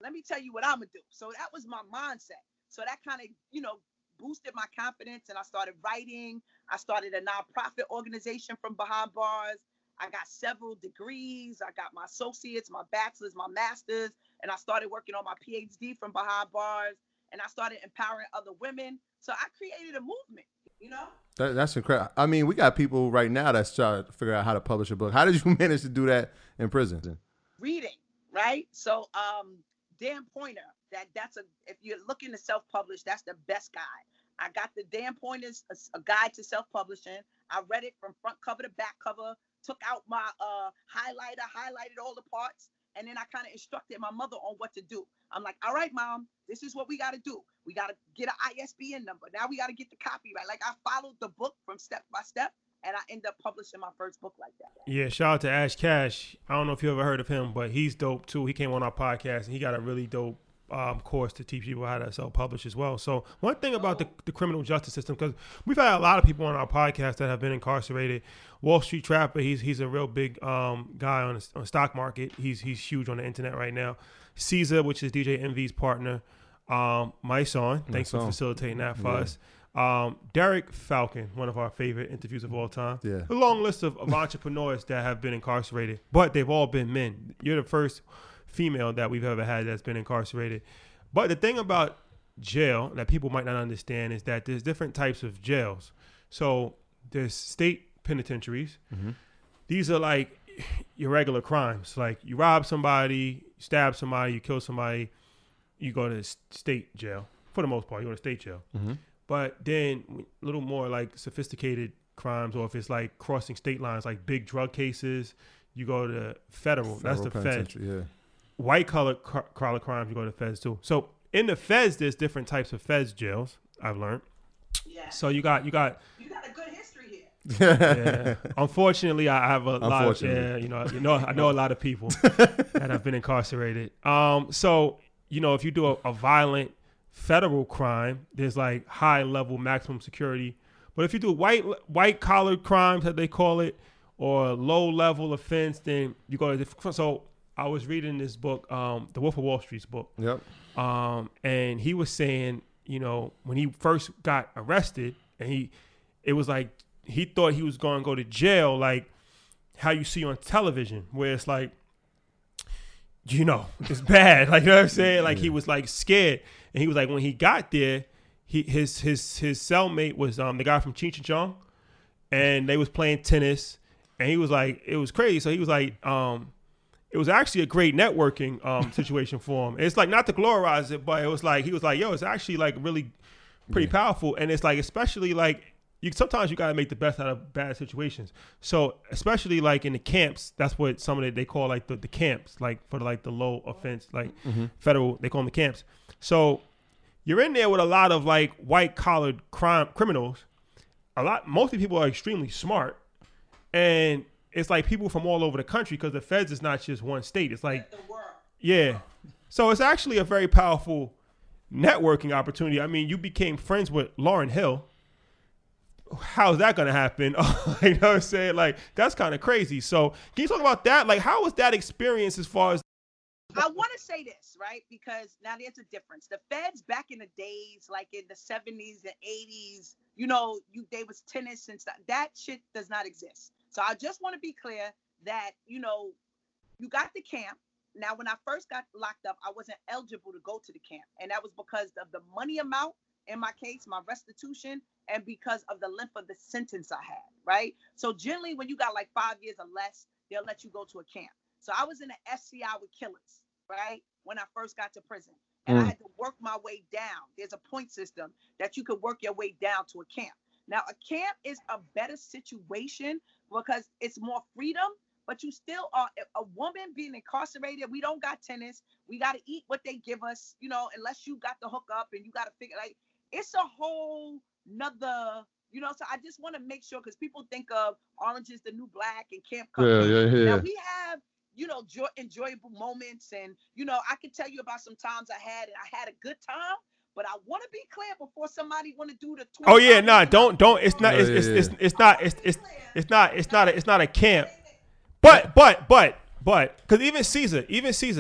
let me tell you what I'm gonna do. So that was my mindset. So that kind of, you know, boosted my confidence, and I started writing. I started a nonprofit organization from behind bars. I got several degrees. I got my associates, my bachelor's, my master's, and I started working on my P H D from behind bars, and I started empowering other women. So I created a movement, you know? That, that's incredible. I mean, we got people right now that's trying to figure out how to publish a book. How did you manage to do that in prison? Reading, right? So um, Dan Poynter, that that's a, if you're looking to self-publish, that's the best guide. I got the Dan Poynter's a, a guide to self-publishing. I read it from front cover to back cover, took out my uh, highlighter, highlighted all the parts, and then I kind of instructed my mother on what to do. I'm like, all right, Mom, this is what we got to do. We got to get an I S B N number. Now we got to get the copyright. Like, I followed the book from step by step, and I ended up publishing my first book like that. Yeah, shout out to Ash Cash. I don't know if you ever heard of him, but he's dope too. He came on our podcast, and he got a really dope um, course to teach people how to self-publish as well. So one thing about the, the criminal justice system, because we've had a lot of people on our podcast that have been incarcerated. Wall Street Trapper, he's he's a real big um, guy on the, on the stock market. He's he's huge on the internet right now. Caesar, which is D J Envy's partner. Um, my son, thanks for facilitating that for yeah. us. Um, Derek Falcon, one of our favorite interviews of all time. Yeah. A long list of, of entrepreneurs that have been incarcerated, but they've all been men. You're the first female that we've ever had that's been incarcerated. But the thing about jail that people might not understand is that there's different types of jails. So there's state penitentiaries. Mm-hmm. These are like your regular crimes. Like you rob somebody, you stab somebody, you kill somebody, you go to state jail. For the most part, you go to state jail. Mm-hmm. But then a little more like sophisticated crimes, or if it's like crossing state lines, like big drug cases, you go to federal. federal That's the feds. Yeah. White collar collar crimes, you go to feds too. So in the feds, there's different types of feds jails. I've learned. Yeah. So you got you got. You got a good history here. Yeah. Unfortunately, I have a lot of yeah, you know, you know, I know a lot of people that have been incarcerated. Um, so you know, if you do a, a violent federal crime, there's like high level maximum security. But if you do white white collar crimes, as they call it, or low level offense, then you go to different. So I was reading this book, um, The Wolf of Wall Street's book. Yep. Um, and he was saying, you know, when he first got arrested, and he, it was like he thought he was going to go to jail, like how you see on television, where it's like, you know, it's bad. Like, you know what I'm saying? Like, he was like scared. And he was like, when he got there, he his his his cellmate was um the guy from Cheech and Chong, and they was playing tennis, and he was like, it was crazy. So he was like, um, it was actually a great networking um situation for him. It's like, not to glorize it, but it was like, he was like, yo, it's actually like really pretty yeah. powerful. And it's like, especially like, you sometimes you got to make the best out of bad situations. So especially like in the camps, that's what some of it they call like the, the camps, like for the, like the low offense, like mm-hmm. federal, they call them the camps. So you're in there with a lot of like white collared crime criminals. A lot, most of the people are extremely smart, and it's like people from all over the country, because the feds is not just one state. It's like, yeah. So it's actually a very powerful networking opportunity. I mean, you became friends with Lauryn Hill. How's that going to happen? You know what I'm saying? Like, that's kind of crazy. So can you talk about that? Like, how was that experience as far as? I want to say this, right? Because now there's a difference. The feds back in the days, like in the seventies and eighties, you know, you they was tennis and stuff. That shit does not exist. So I just want to be clear that, you know, you got the camp. Now, when I first got locked up, I wasn't eligible to go to the camp. And that was because of the money amount in my case, my restitution, and because of the length of the sentence I had, right? So generally, when you got like five years or less, they'll let you go to a camp. So I was in an S C I with killers, right? When I first got to prison. And mm. I had to work my way down. There's a point system that you could work your way down to a camp. Now, a camp is a better situation because it's more freedom, but you still are a woman being incarcerated. We don't got tennis. We got to eat what they give us, you know, unless you got the hook up and you got to figure, like, it's a whole nother, you know, so I just want to make sure, because people think of Orange is the New Black and Camp Couples. Yeah, yeah, yeah. Now, we have, you know, joy, enjoyable moments, and, you know, I can tell you about some times I had, and I had a good time, but I want to be clear before somebody want to do the Oh yeah, nah, don't, don't, it's not, it's, it's, it's, it's not, it's, it's, it's not, it's not, a, it's not a camp, but, but, but, but, because even Caesar, even Caesar,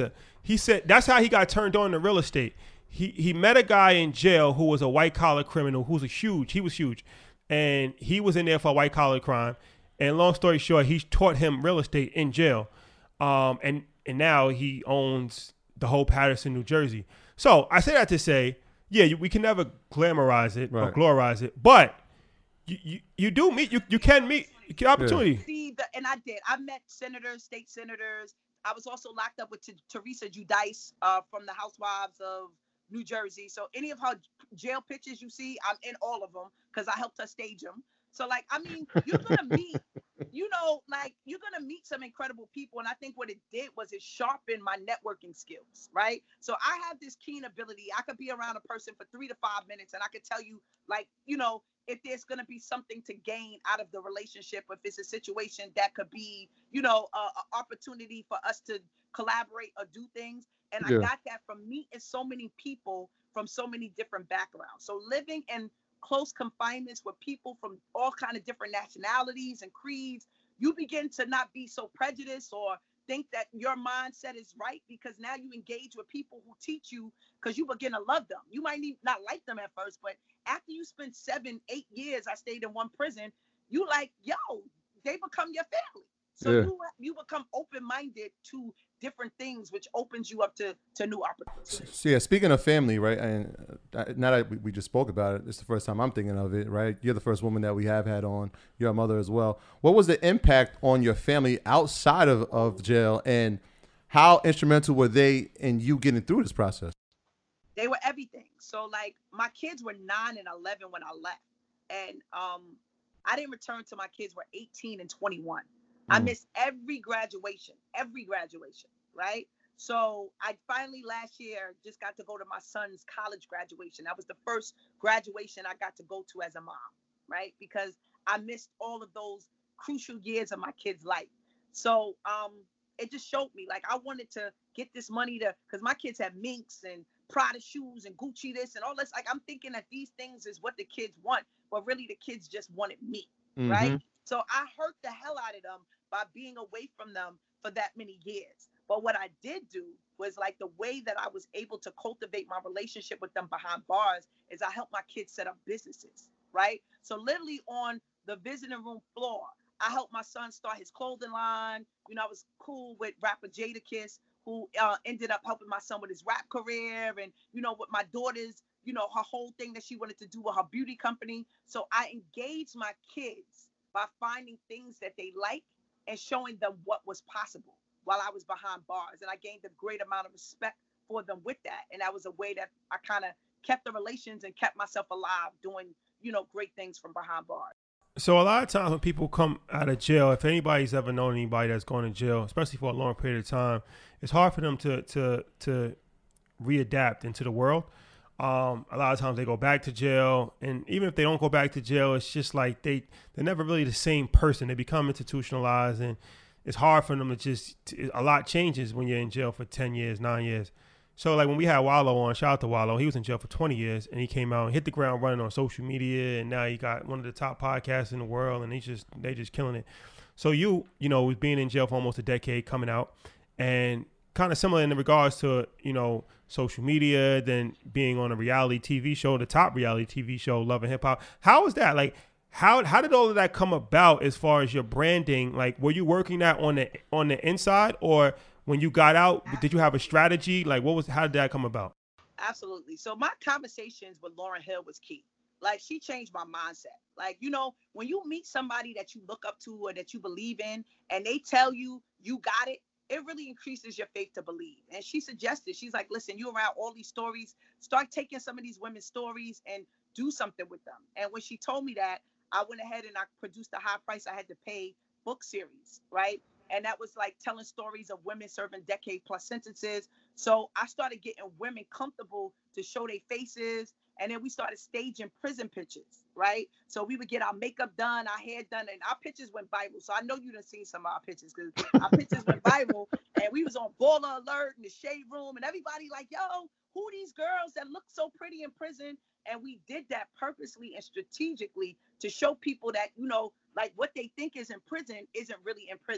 he said that's how he got turned on to real estate. He he met a guy in jail who was a white collar criminal who was a huge. He was huge, and he was in there for a white collar crime. And long story short, he taught him real estate in jail, um, and and now he owns the whole Paterson, New Jersey. So I say that to say, yeah, we can never glamorize it right. or glorize it, but you you, you do meet you you can meet you get opportunity. Yeah. See, the, and I did. I met senators, state senators. I was also locked up with T- Teresa Giudice uh, from the Housewives of New Jersey. So any of her jail pictures you see, I'm in all of them because I helped her stage them. So like, I mean, you're gonna meet, you know, like you're gonna meet some incredible people. And I think what it did was it sharpened my networking skills, right? So I have this keen ability. I could be around a person for three to five minutes and I could tell you, like, you know, if there's gonna be something to gain out of the relationship, if it's a situation that could be, you know, an opportunity for us to collaborate or do things. And yeah. I got that from meeting so many people from so many different backgrounds. So living in close confinements with people from all kind of different nationalities and creeds, you begin to not be so prejudiced or think that your mindset is right because now you engage with people who teach you because you begin to love them. You might need, not like them at first, but after you spend seven, eight years, I stayed in one prison, you like, yo, they become your family. So yeah. you you become open-minded to different things, which opens you up to, to new opportunities. So yeah, speaking of family, right, and uh, now that we, we just spoke about it, it's the first time I'm thinking of it, right? You're the first woman that we have had on, you're a mother as well. What was the impact on your family outside of, of jail, and how instrumental were they in you getting through this process? They were everything. So like my kids were nine and eleven when I left. And um, I didn't return till my kids were eighteen and twenty-one. I missed every graduation, every graduation, right? So I finally last year just got to go to my son's college graduation. That was the first graduation I got to go to as a mom, right? Because I missed all of those crucial years of my kid's life. So um, it just showed me, like, I wanted to get this money to, because my kids have Minks and Prada shoes and Gucci this and all this. Like, I'm thinking that these things is what the kids want, but really the kids just wanted me, mm-hmm. right? So I hurt the hell out of them by being away from them for that many years. But what I did do was, like, the way that I was able to cultivate my relationship with them behind bars is I helped my kids set up businesses, right? So literally on the visiting room floor, I helped my son start his clothing line. You know, I was cool with rapper Jadakiss, who uh, ended up helping my son with his rap career. And, you know, with my daughter's, you know, her whole thing that she wanted to do with her beauty company. So I engaged my kids by finding things that they like and showing them what was possible while I was behind bars. And I gained a great amount of respect for them with that. And that was a way that I kind of kept the relations and kept myself alive doing, you know, great things from behind bars. So a lot of times when people come out of jail, if anybody's ever known anybody that's gone to jail, especially for a long period of time, it's hard for them to to to readapt into the world. Um, a lot of times they go back to jail, and even if they don't go back to jail, it's just like they, they're never really the same person. They become institutionalized, and it's hard for them to just, a lot changes when you're in jail for ten years, nine years. So like when we had Wallo on, shout out to Wallo, he was in jail for twenty years, and he came out and hit the ground running on social media, and now he got one of the top podcasts in the world, and he just, they just killing it. So you, you know, was being in jail for almost a decade, coming out, and kind of similar in regards to, you know, social media, then being on a reality T V show, the top reality T V show, Love and Hip Hop. How was that? Like, how how did all of that come about as far as your branding? Like, were you working that on the on the inside, or when you got out, did you have a strategy? Like, what was, how did that come about? Absolutely. So my conversations with Lauryn Hill was key. Like, she changed my mindset. Like, you know, when you meet somebody that you look up to or that you believe in, and they tell you you got it, it really increases your faith to believe. And she suggested, she's like, listen, you around all these stories, start taking some of these women's stories and do something with them. And when she told me that, I went ahead and I produced a high price I had to pay book series, right? And that was like telling stories of women serving decade plus sentences. So I started getting women comfortable to show their faces. And then we started staging prison pictures, right? So we would get our makeup done, our hair done, and our pictures went viral. So I know you done seen some of our pictures, because our pictures went viral. And we was on Baller Alert in the Shade Room, and everybody like, yo, who these girls that look so pretty in prison? And we did that purposely and strategically to show people that, you know, like what they think is in prison isn't really in prison.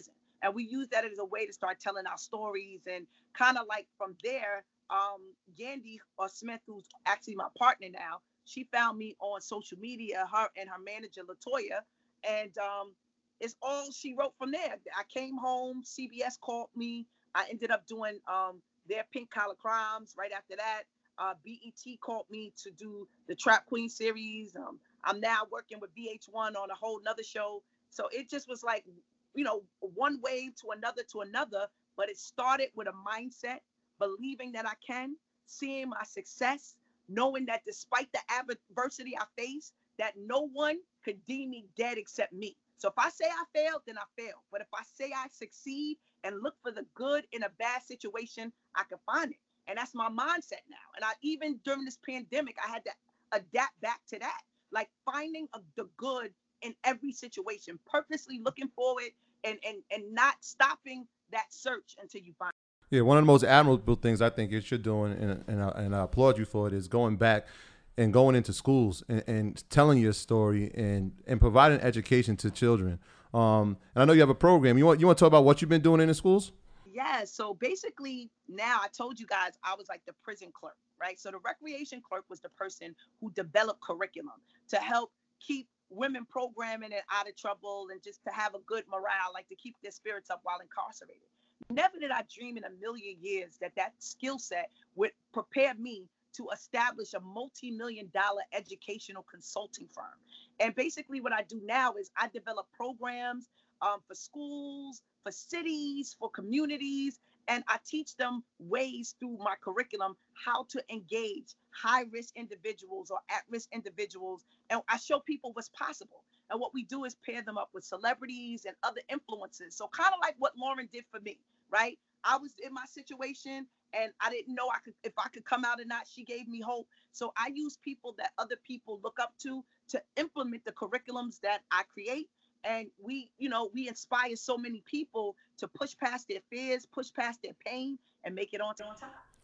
And we use that as a way to start telling our stories. And kind of like from there, um, Yandy or Smith, who's actually my partner now, she found me on social media, her and her manager, Latoya. And um, it's all she wrote from there. I came home, C B S called me. I ended up doing um, their Pink Collar Crimes right after that. Uh, B E T called me to do the Trap Queen series. Um, I'm now working with V H one on a whole nother show. So it just was like, you know, one wave to another to another. But it started with a mindset, believing that I can, seeing my success, knowing that despite the adversity I face, that no one could deem me dead except me. So if I say I failed, then I failed. But if I say I succeed and look for the good in a bad situation, I can find it. And that's my mindset now. And I even during this pandemic, I had to adapt back to that, like finding a, the good in every situation, purposely looking forward and, and, and not stopping that search until you find it. Yeah, one of the most admirable things I think that you're doing, and, and, I, and I applaud you for it, is going back and going into schools and, and telling your story and, and providing education to children. Um, and I know you have a program. You want you want to talk about what you've been doing in the schools? Yeah, so basically now I told you guys I was like the prison clerk, right? So the recreation clerk was the person who developed curriculum to help keep women programming and out of trouble and just to have a good morale, like to keep their spirits up while incarcerated. Never did I dream in a million years that that skill set would prepare me to establish a multi-million dollar educational consulting firm. And basically what I do now is I develop programs um, for schools, for cities, for communities, and I teach them ways through my curriculum how to engage high-risk individuals or at-risk individuals. And I show people what's possible. And what we do is pair them up with celebrities and other influencers. So kind of like what Lauren did for me, right? I was in my situation and I didn't know I could if I could come out or not. She gave me hope. So I use people that other people look up to to implement the curriculums that I create. And we, you know, we inspire so many people to push past their fears, push past their pain, and make it on time.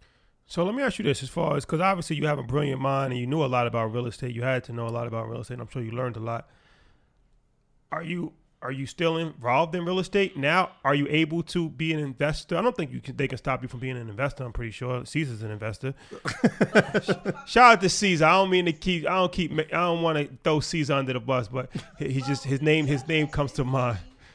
So let me ask you this, as far as, because obviously you have a brilliant mind and you knew a lot about real estate. You had to know a lot about real estate. And I'm sure you learned a lot. Are you are you still involved in real estate now? Are you able to be an investor? I don't think you can. They can stop you from being an investor. I'm pretty sure Caesar's an investor. Shout out to Caesar. I don't mean to keep. I don't keep. I don't want to throw Caesar under the bus, but he just his name. His name comes to mind.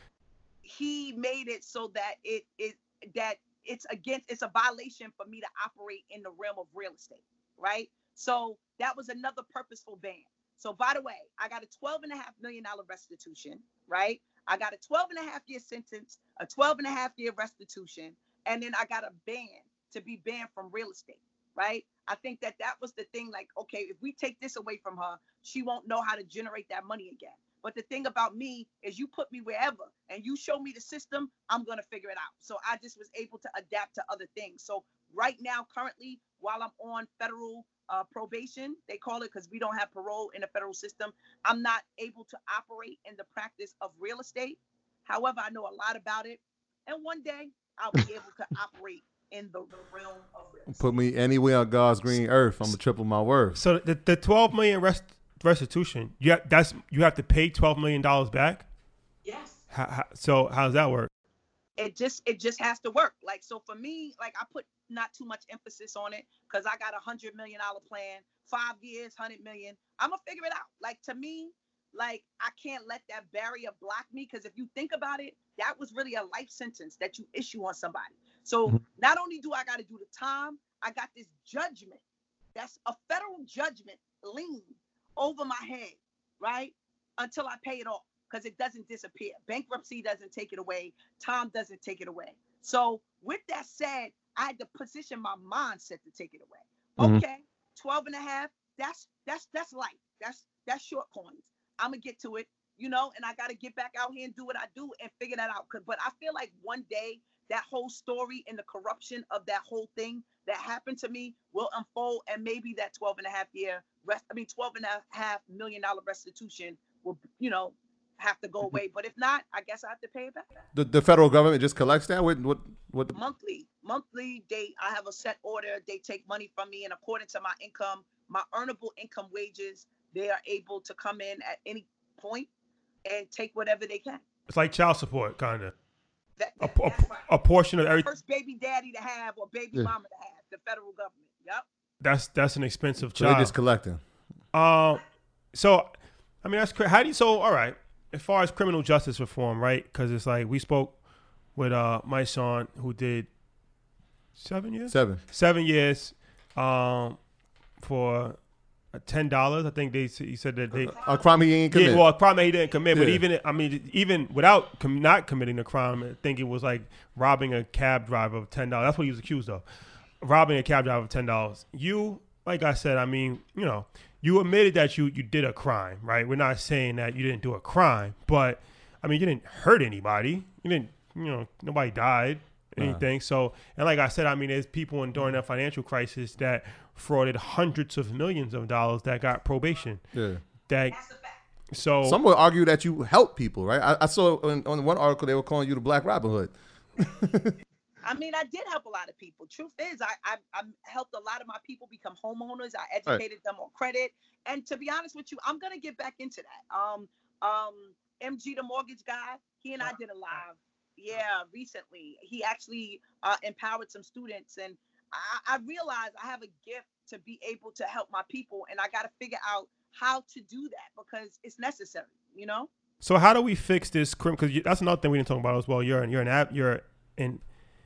He made it so that it it that it's against. It's a violation for me to operate in the realm of real estate, right? So that was another purposeful ban. So by the way, I got a twelve and a half million dollar restitution, right? I got a twelve and a half year sentence, a twelve and a half year restitution, and then I got a ban to be banned from real estate, right? I think that that was the thing, like, okay, if we take this away from her, she won't know how to generate that money again. But the thing about me is you put me wherever and you show me the system, I'm going to figure it out. So I just was able to adapt to other things. So right now, currently, while I'm on federal Uh, probation, they call it, because we don't have parole in the federal system, I'm not able to operate in the practice of real estate. However, I know a lot about it, and one day I'll be able to operate in the realm of real estate. Put me anywhere on God's green earth, I'm gonna triple my worth. So the the twelve million rest, restitution, you have, that's you have to pay twelve million dollars back. Yes. How, how, so how does that work? It just it just has to work. Like, so for me, like, I put not too much emphasis on it because I got a hundred million dollar plan, five years, hundred million. I'm gonna figure it out. Like, to me, like, I can't let that barrier block me, because if you think about it, that was really a life sentence that you issue on somebody. So mm-hmm. Not only do I got to do the time, I got this judgment. That's a federal judgment lien over my head, right? Until I pay it off. Because it doesn't disappear. Bankruptcy doesn't take it away. Time doesn't take it away. So with that said, I had to position my mindset to take it away. Mm-hmm. Okay, twelve and a half, that's that's that's light. That's that's short coins. I'm gonna get to it, you know, and I gotta get back out here and do what I do and figure that out. But I feel like one day that whole story and the corruption of that whole thing that happened to me will unfold, and maybe that twelve and a half year rest, I mean twelve and a half million dollar restitution will, you know, have to go away. But if not, I guess I have to pay it back. The the federal government just collects that? What what what? Monthly. Monthly, they I have a set order. They take money from me, and according to my income, my earnable income wages, they are able to come in at any point and take whatever they can. It's like child support, kind of. That, A, that, a, that's right. a portion of every. First baby daddy to have or baby Yeah. mama to have. The federal government. Yep. That's that's an expensive So they're child. just collecting. Um, so, I mean, that's cra- how do you? So, all right. As far as criminal justice reform, right? Because it's like we spoke with uh my son who did seven years, Seven. seven years, um, for uh, ten dollars. I think they s- he said that they. A crime he ain't commit. Yeah, well, a crime that he didn't commit, but Yeah. even I mean, even without com- not committing the crime, I think it was like robbing a cab driver of ten dollars. That's what he was accused of, robbing a cab driver of ten dollars. You, like I said, I mean, you know, you admitted that you you did a crime, right? We're not saying that you didn't do a crime, but I mean, you didn't hurt anybody. You didn't, you know, nobody died, anything. So, and like I said, I mean, there's people in during that financial crisis that frauded hundreds of millions of dollars that got probation. Yeah. That That's a fact. so Some would argue that you help people, right? I, I saw in, on one article they were calling you the Black Robin Hood. I mean, I did help a lot of people. Truth is, I, I I helped a lot of my people become homeowners. I educated them on credit. And to be honest with you, I'm gonna get back into that. Um, um, M G, the mortgage guy, he and I did a live, yeah, recently. He actually uh, empowered some students, and I, I realized I have a gift to be able to help my people, and I got to figure out how to do that because it's necessary. You know. So how do we fix this crime? Because that's another thing we didn't talk about as well. You're an, you're an app you're an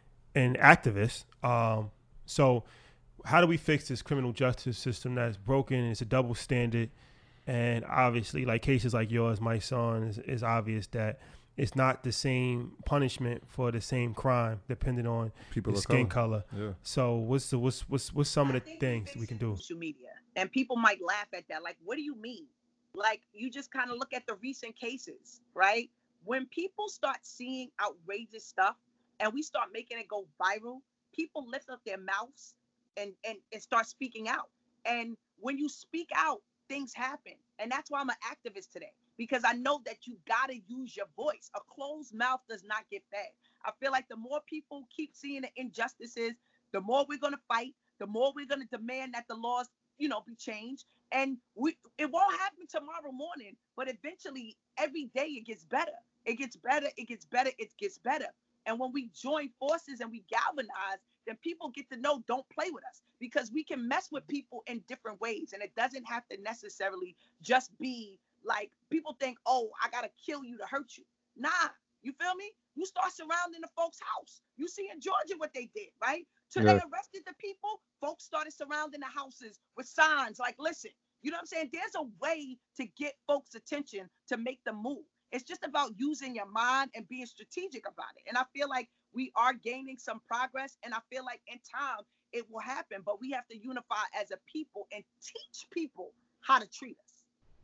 an activist. Um, so how do we fix this criminal justice system that's broken? It's a double standard, and obviously, like cases like yours, my son, is, is obvious that it's not the same punishment for the same crime depending on People the of skin color. color. Yeah. So what's the what's what's what's some of I the think things fix that we can it do? on social media, and people might laugh at that. Like, what do you mean? Like, you just kind of look at the recent cases, right? When people start seeing outrageous stuff and we start making it go viral, people lift up their mouths and, and, and start speaking out. And when you speak out, things happen. And that's why I'm an activist today, because I know that you got to use your voice. A closed mouth does not get fed. I feel like the more people keep seeing the injustices, the more we're going to fight, the more we're going to demand that the laws, you know, be changed. And we, it won't happen tomorrow morning, but eventually every day it gets better. It gets better. It gets better. It gets better. And when we join forces and we galvanize, then people get to know, don't play with us, because we can mess with people in different ways. And it doesn't have to necessarily just be like, people think, oh, I got to kill you to hurt you. Nah, you feel me? You start surrounding the folks' house. You see in Georgia what they did, right? Till Yeah. they arrested the people, folks started surrounding the houses with signs like, listen, you know what I'm saying? There's a way to get folks' attention to make them move. It's just about using your mind and being strategic about it. And I feel like we are gaining some progress, and I feel like in time it will happen, but we have to unify as a people and teach people how to treat us.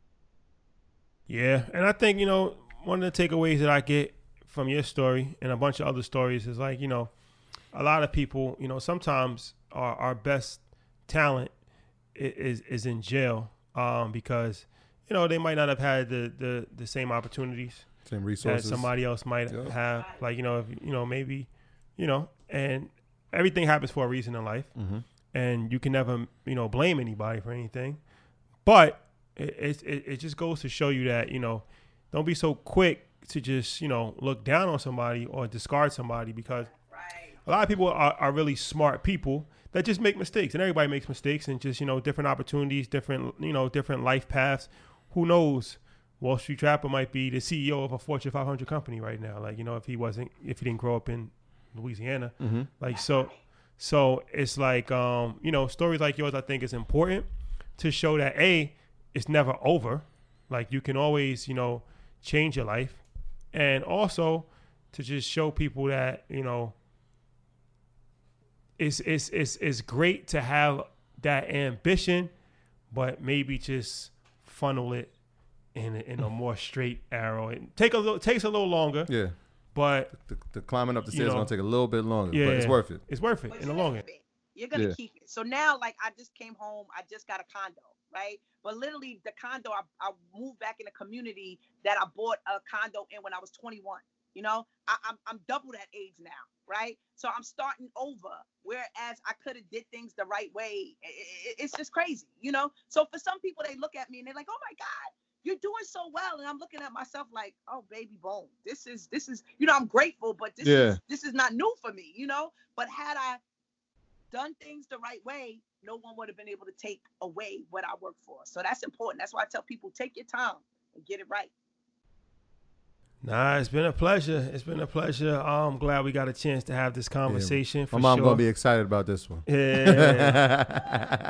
Yeah, and I think, you know, one of the takeaways that I get from your story and a bunch of other stories is like, you know, a lot of people, you know, sometimes our, our best talent i- is is in jail um, because, you know, they might not have had the, the, the same opportunities Same that resources. somebody else might Yeah. have. Like, you know, if, you know, maybe, you know, and everything happens for a reason in life. Mhm. And you can never, you know, blame anybody for anything. But it, it it just goes to show you that, you know, don't be so quick to just, you know, look down on somebody or discard somebody, because Right. a lot of people are, are really smart people that just make mistakes, and everybody makes mistakes, and just, you know, different opportunities, different, you know, different life paths. Who knows? Wall Street Trapper might be the C E O of a Fortune five hundred company right now. Like, you know, if he wasn't, if he didn't grow up in Louisiana, Mm-hmm. like, so, so it's like, um, you know, stories like yours, I think is important to show that A, it's never over. Like, you can always, you know, change your life. And also to just show people that, you know, it's, it's, it's, it's great to have that ambition, but maybe just funnel it in a, in a more straight arrow. It take a little, takes a little longer, Yeah. but The, the climbing up the You stairs is know. going to take a little bit longer, yeah, but it's worth it. It's worth it But in the you're long gonna end. keep it. You're gonna Yeah. keep it. So now, like, I just came home. I just got a condo, right? But literally, the condo, I, I moved back in a community that I bought a condo in when I was twenty-one. You know, I, I'm I'm double that age now, right? So I'm starting over. Whereas I could have did things the right way. I- I- it's just crazy, you know. So for some people, they look at me and they're like, "Oh my God, you're doing so well. And I'm looking at myself like, oh, baby boom, this is, this is, you know, I'm grateful, but this Yeah. is, this is not new for me, you know, but had I done things the right way, no one would have been able to take away what I work for. So that's important. That's why I tell people, take your time and get it right. Nah, it's been a pleasure. It's been a pleasure. I'm glad we got a chance to have this conversation. Yeah. For My mom sure. gonna be excited about this one. Yeah.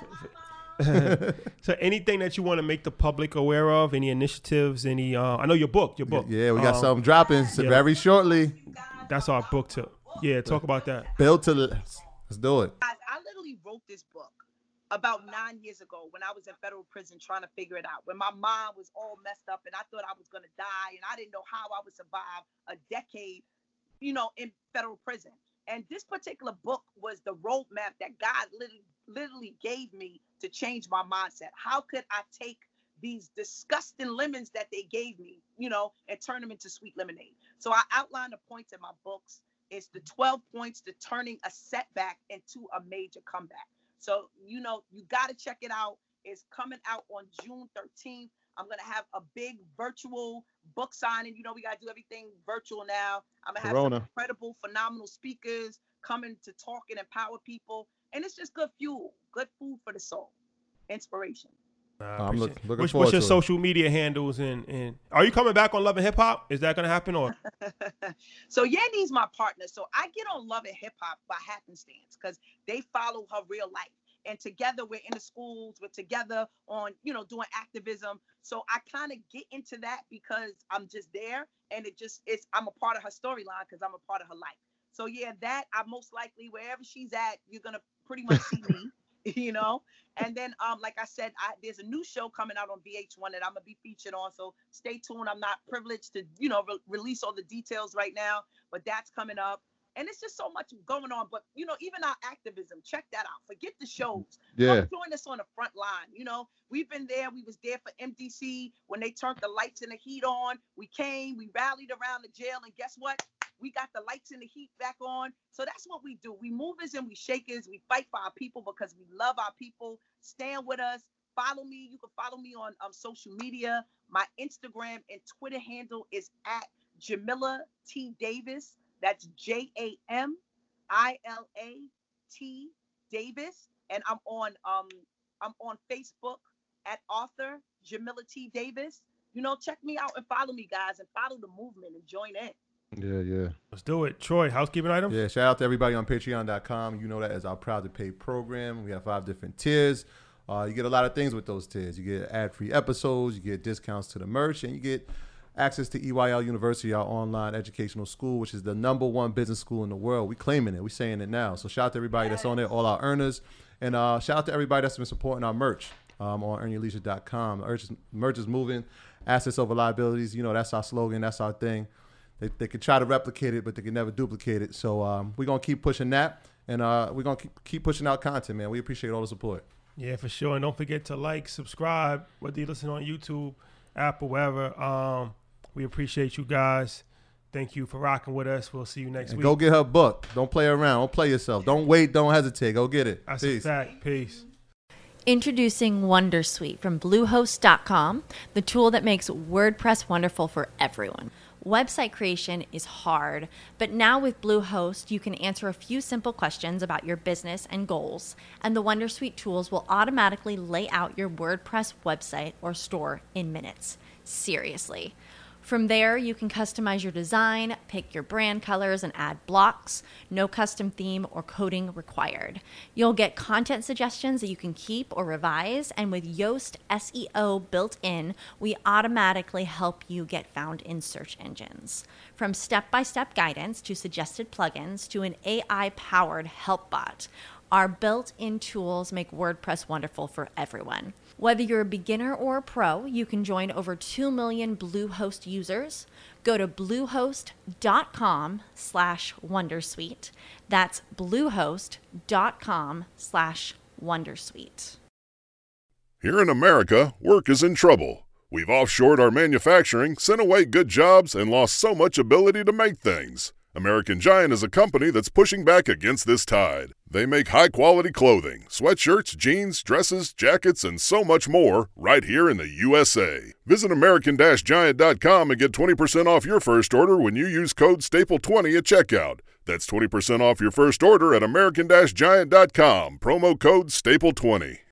yeah. So anything that you want to make the public aware of, any initiatives, any, uh, I know your book, your book. Yeah, we got um, something dropping yeah. very shortly. That's our book tip. Yeah, talk about that. Build to last. Let's do it. Guys, I literally wrote this book about nine years ago when I was in federal prison trying to figure it out, when my mind was all messed up and I thought I was going to die and I didn't know how I would survive a decade, you know, in federal prison. And this particular book was the roadmap that God literally, literally gave me to change my mindset. How could I take these disgusting lemons that they gave me, you know, and turn them into sweet lemonade? So I outlined the points in my books. It's the twelve points to turning a setback into a major comeback. So, you know, you got to check it out. It's coming out on June thirteenth. I'm going to have a big virtual book signing. You know, we got to do everything virtual now. I'm going to have Corona. some incredible, phenomenal speakers coming to talk and empower people. And it's just good fuel, good food for the soul, inspiration. Nah, I'm appreciate look, it. looking What's, forward what's your to it. social media handles and, and are you coming back on Love and Hip Hop? Is that going to happen or? So Yandy's my partner. So I get on Love and Hip Hop by happenstance because they follow her real life. And together we're in the schools, we're together on, you know, doing activism. So I kind of get into that because I'm just there and it just is, I'm a part of her storyline because I'm a part of her life. So yeah, that I most likely, wherever she's at, you're going to pretty much see me, you know? And then, um, like I said, I, there's a new show coming out on V H one that I'm going to be featured on. So stay tuned. I'm not privileged to, you know, re- release all the details right now, but that's coming up. And it's just so much going on. But, you know, even our activism, check that out. Forget the shows. Yeah. Come join us on the front line. You know, we've been there. We was there for M D C when they turned the lights and the heat on. We came, we rallied around the jail. And guess what? We got the lights and the heat back on. So that's what we do. We movers and we shakers. We fight for our people because we love our people. Stand with us. Follow me. You can follow me on um, social media. My Instagram and Twitter handle is at Jamila T. Davis. That's J A M I L A T Davis. And I'm on um I'm on Facebook at author Jamila T. Davis. You know, check me out and follow me, guys, and follow the movement and join in. Yeah, yeah. Let's do it. Troy, housekeeping items? Yeah, shout out to everybody on patreon dot com. You know that as our Proud to Pay program. We have five different tiers. Uh, you get a lot of things with those tiers. You get ad-free episodes, you get discounts to the merch, and you get access to E Y L University, our online educational school, which is the number one business school in the world. We claiming it. We saying it now. So shout out to everybody that's on there, all our earners. And uh, shout out to everybody that's been supporting our merch um, on earn your leisure dot com. Merch is, merch is moving. Assets over liabilities. You know, that's our slogan. That's our thing. They, they can try to replicate it, but they can never duplicate it. So um, we're going to keep pushing that. And uh, we're going to keep, keep pushing out content, man. We appreciate all the support. Yeah, for sure. And don't forget to like, subscribe, whether you listen on YouTube, Apple, wherever. Um, we appreciate you guys. Thank you for rocking with us. We'll see you next And week. go get her book. Don't play around. Don't play yourself. Don't wait. Don't hesitate. Go get it. That's Peace. a fact. Peace. Introducing Wondersuite from Bluehost dot com, the tool that makes WordPress wonderful for everyone. Website creation is hard, but now with Bluehost, you can answer a few simple questions about your business and goals, and the Wondersuite tools will automatically lay out your WordPress website or store in minutes. Seriously. From there, you can customize your design, pick your brand colors, and add blocks. No custom theme or coding required. You'll get content suggestions that you can keep or revise, and with Yoast S E O built in, we automatically help you get found in search engines. From step-by-step guidance to suggested plugins to an A I-powered help bot, our built-in tools make WordPress wonderful for everyone. Whether you're a beginner or a pro, you can join over two million Bluehost users. Go to bluehost dot com slash wondersuite. That's bluehost dot com slash wondersuite. Here in America, work is in trouble. We've offshored our manufacturing, sent away good jobs, and lost so much ability to make things. American Giant is a company that's pushing back against this tide. They make high-quality clothing, sweatshirts, jeans, dresses, jackets, and so much more right here in the U S A. Visit American Giant dot com and get twenty percent off your first order when you use code staple twenty at checkout. That's twenty percent off your first order at American Giant dot com, promo code staple twenty.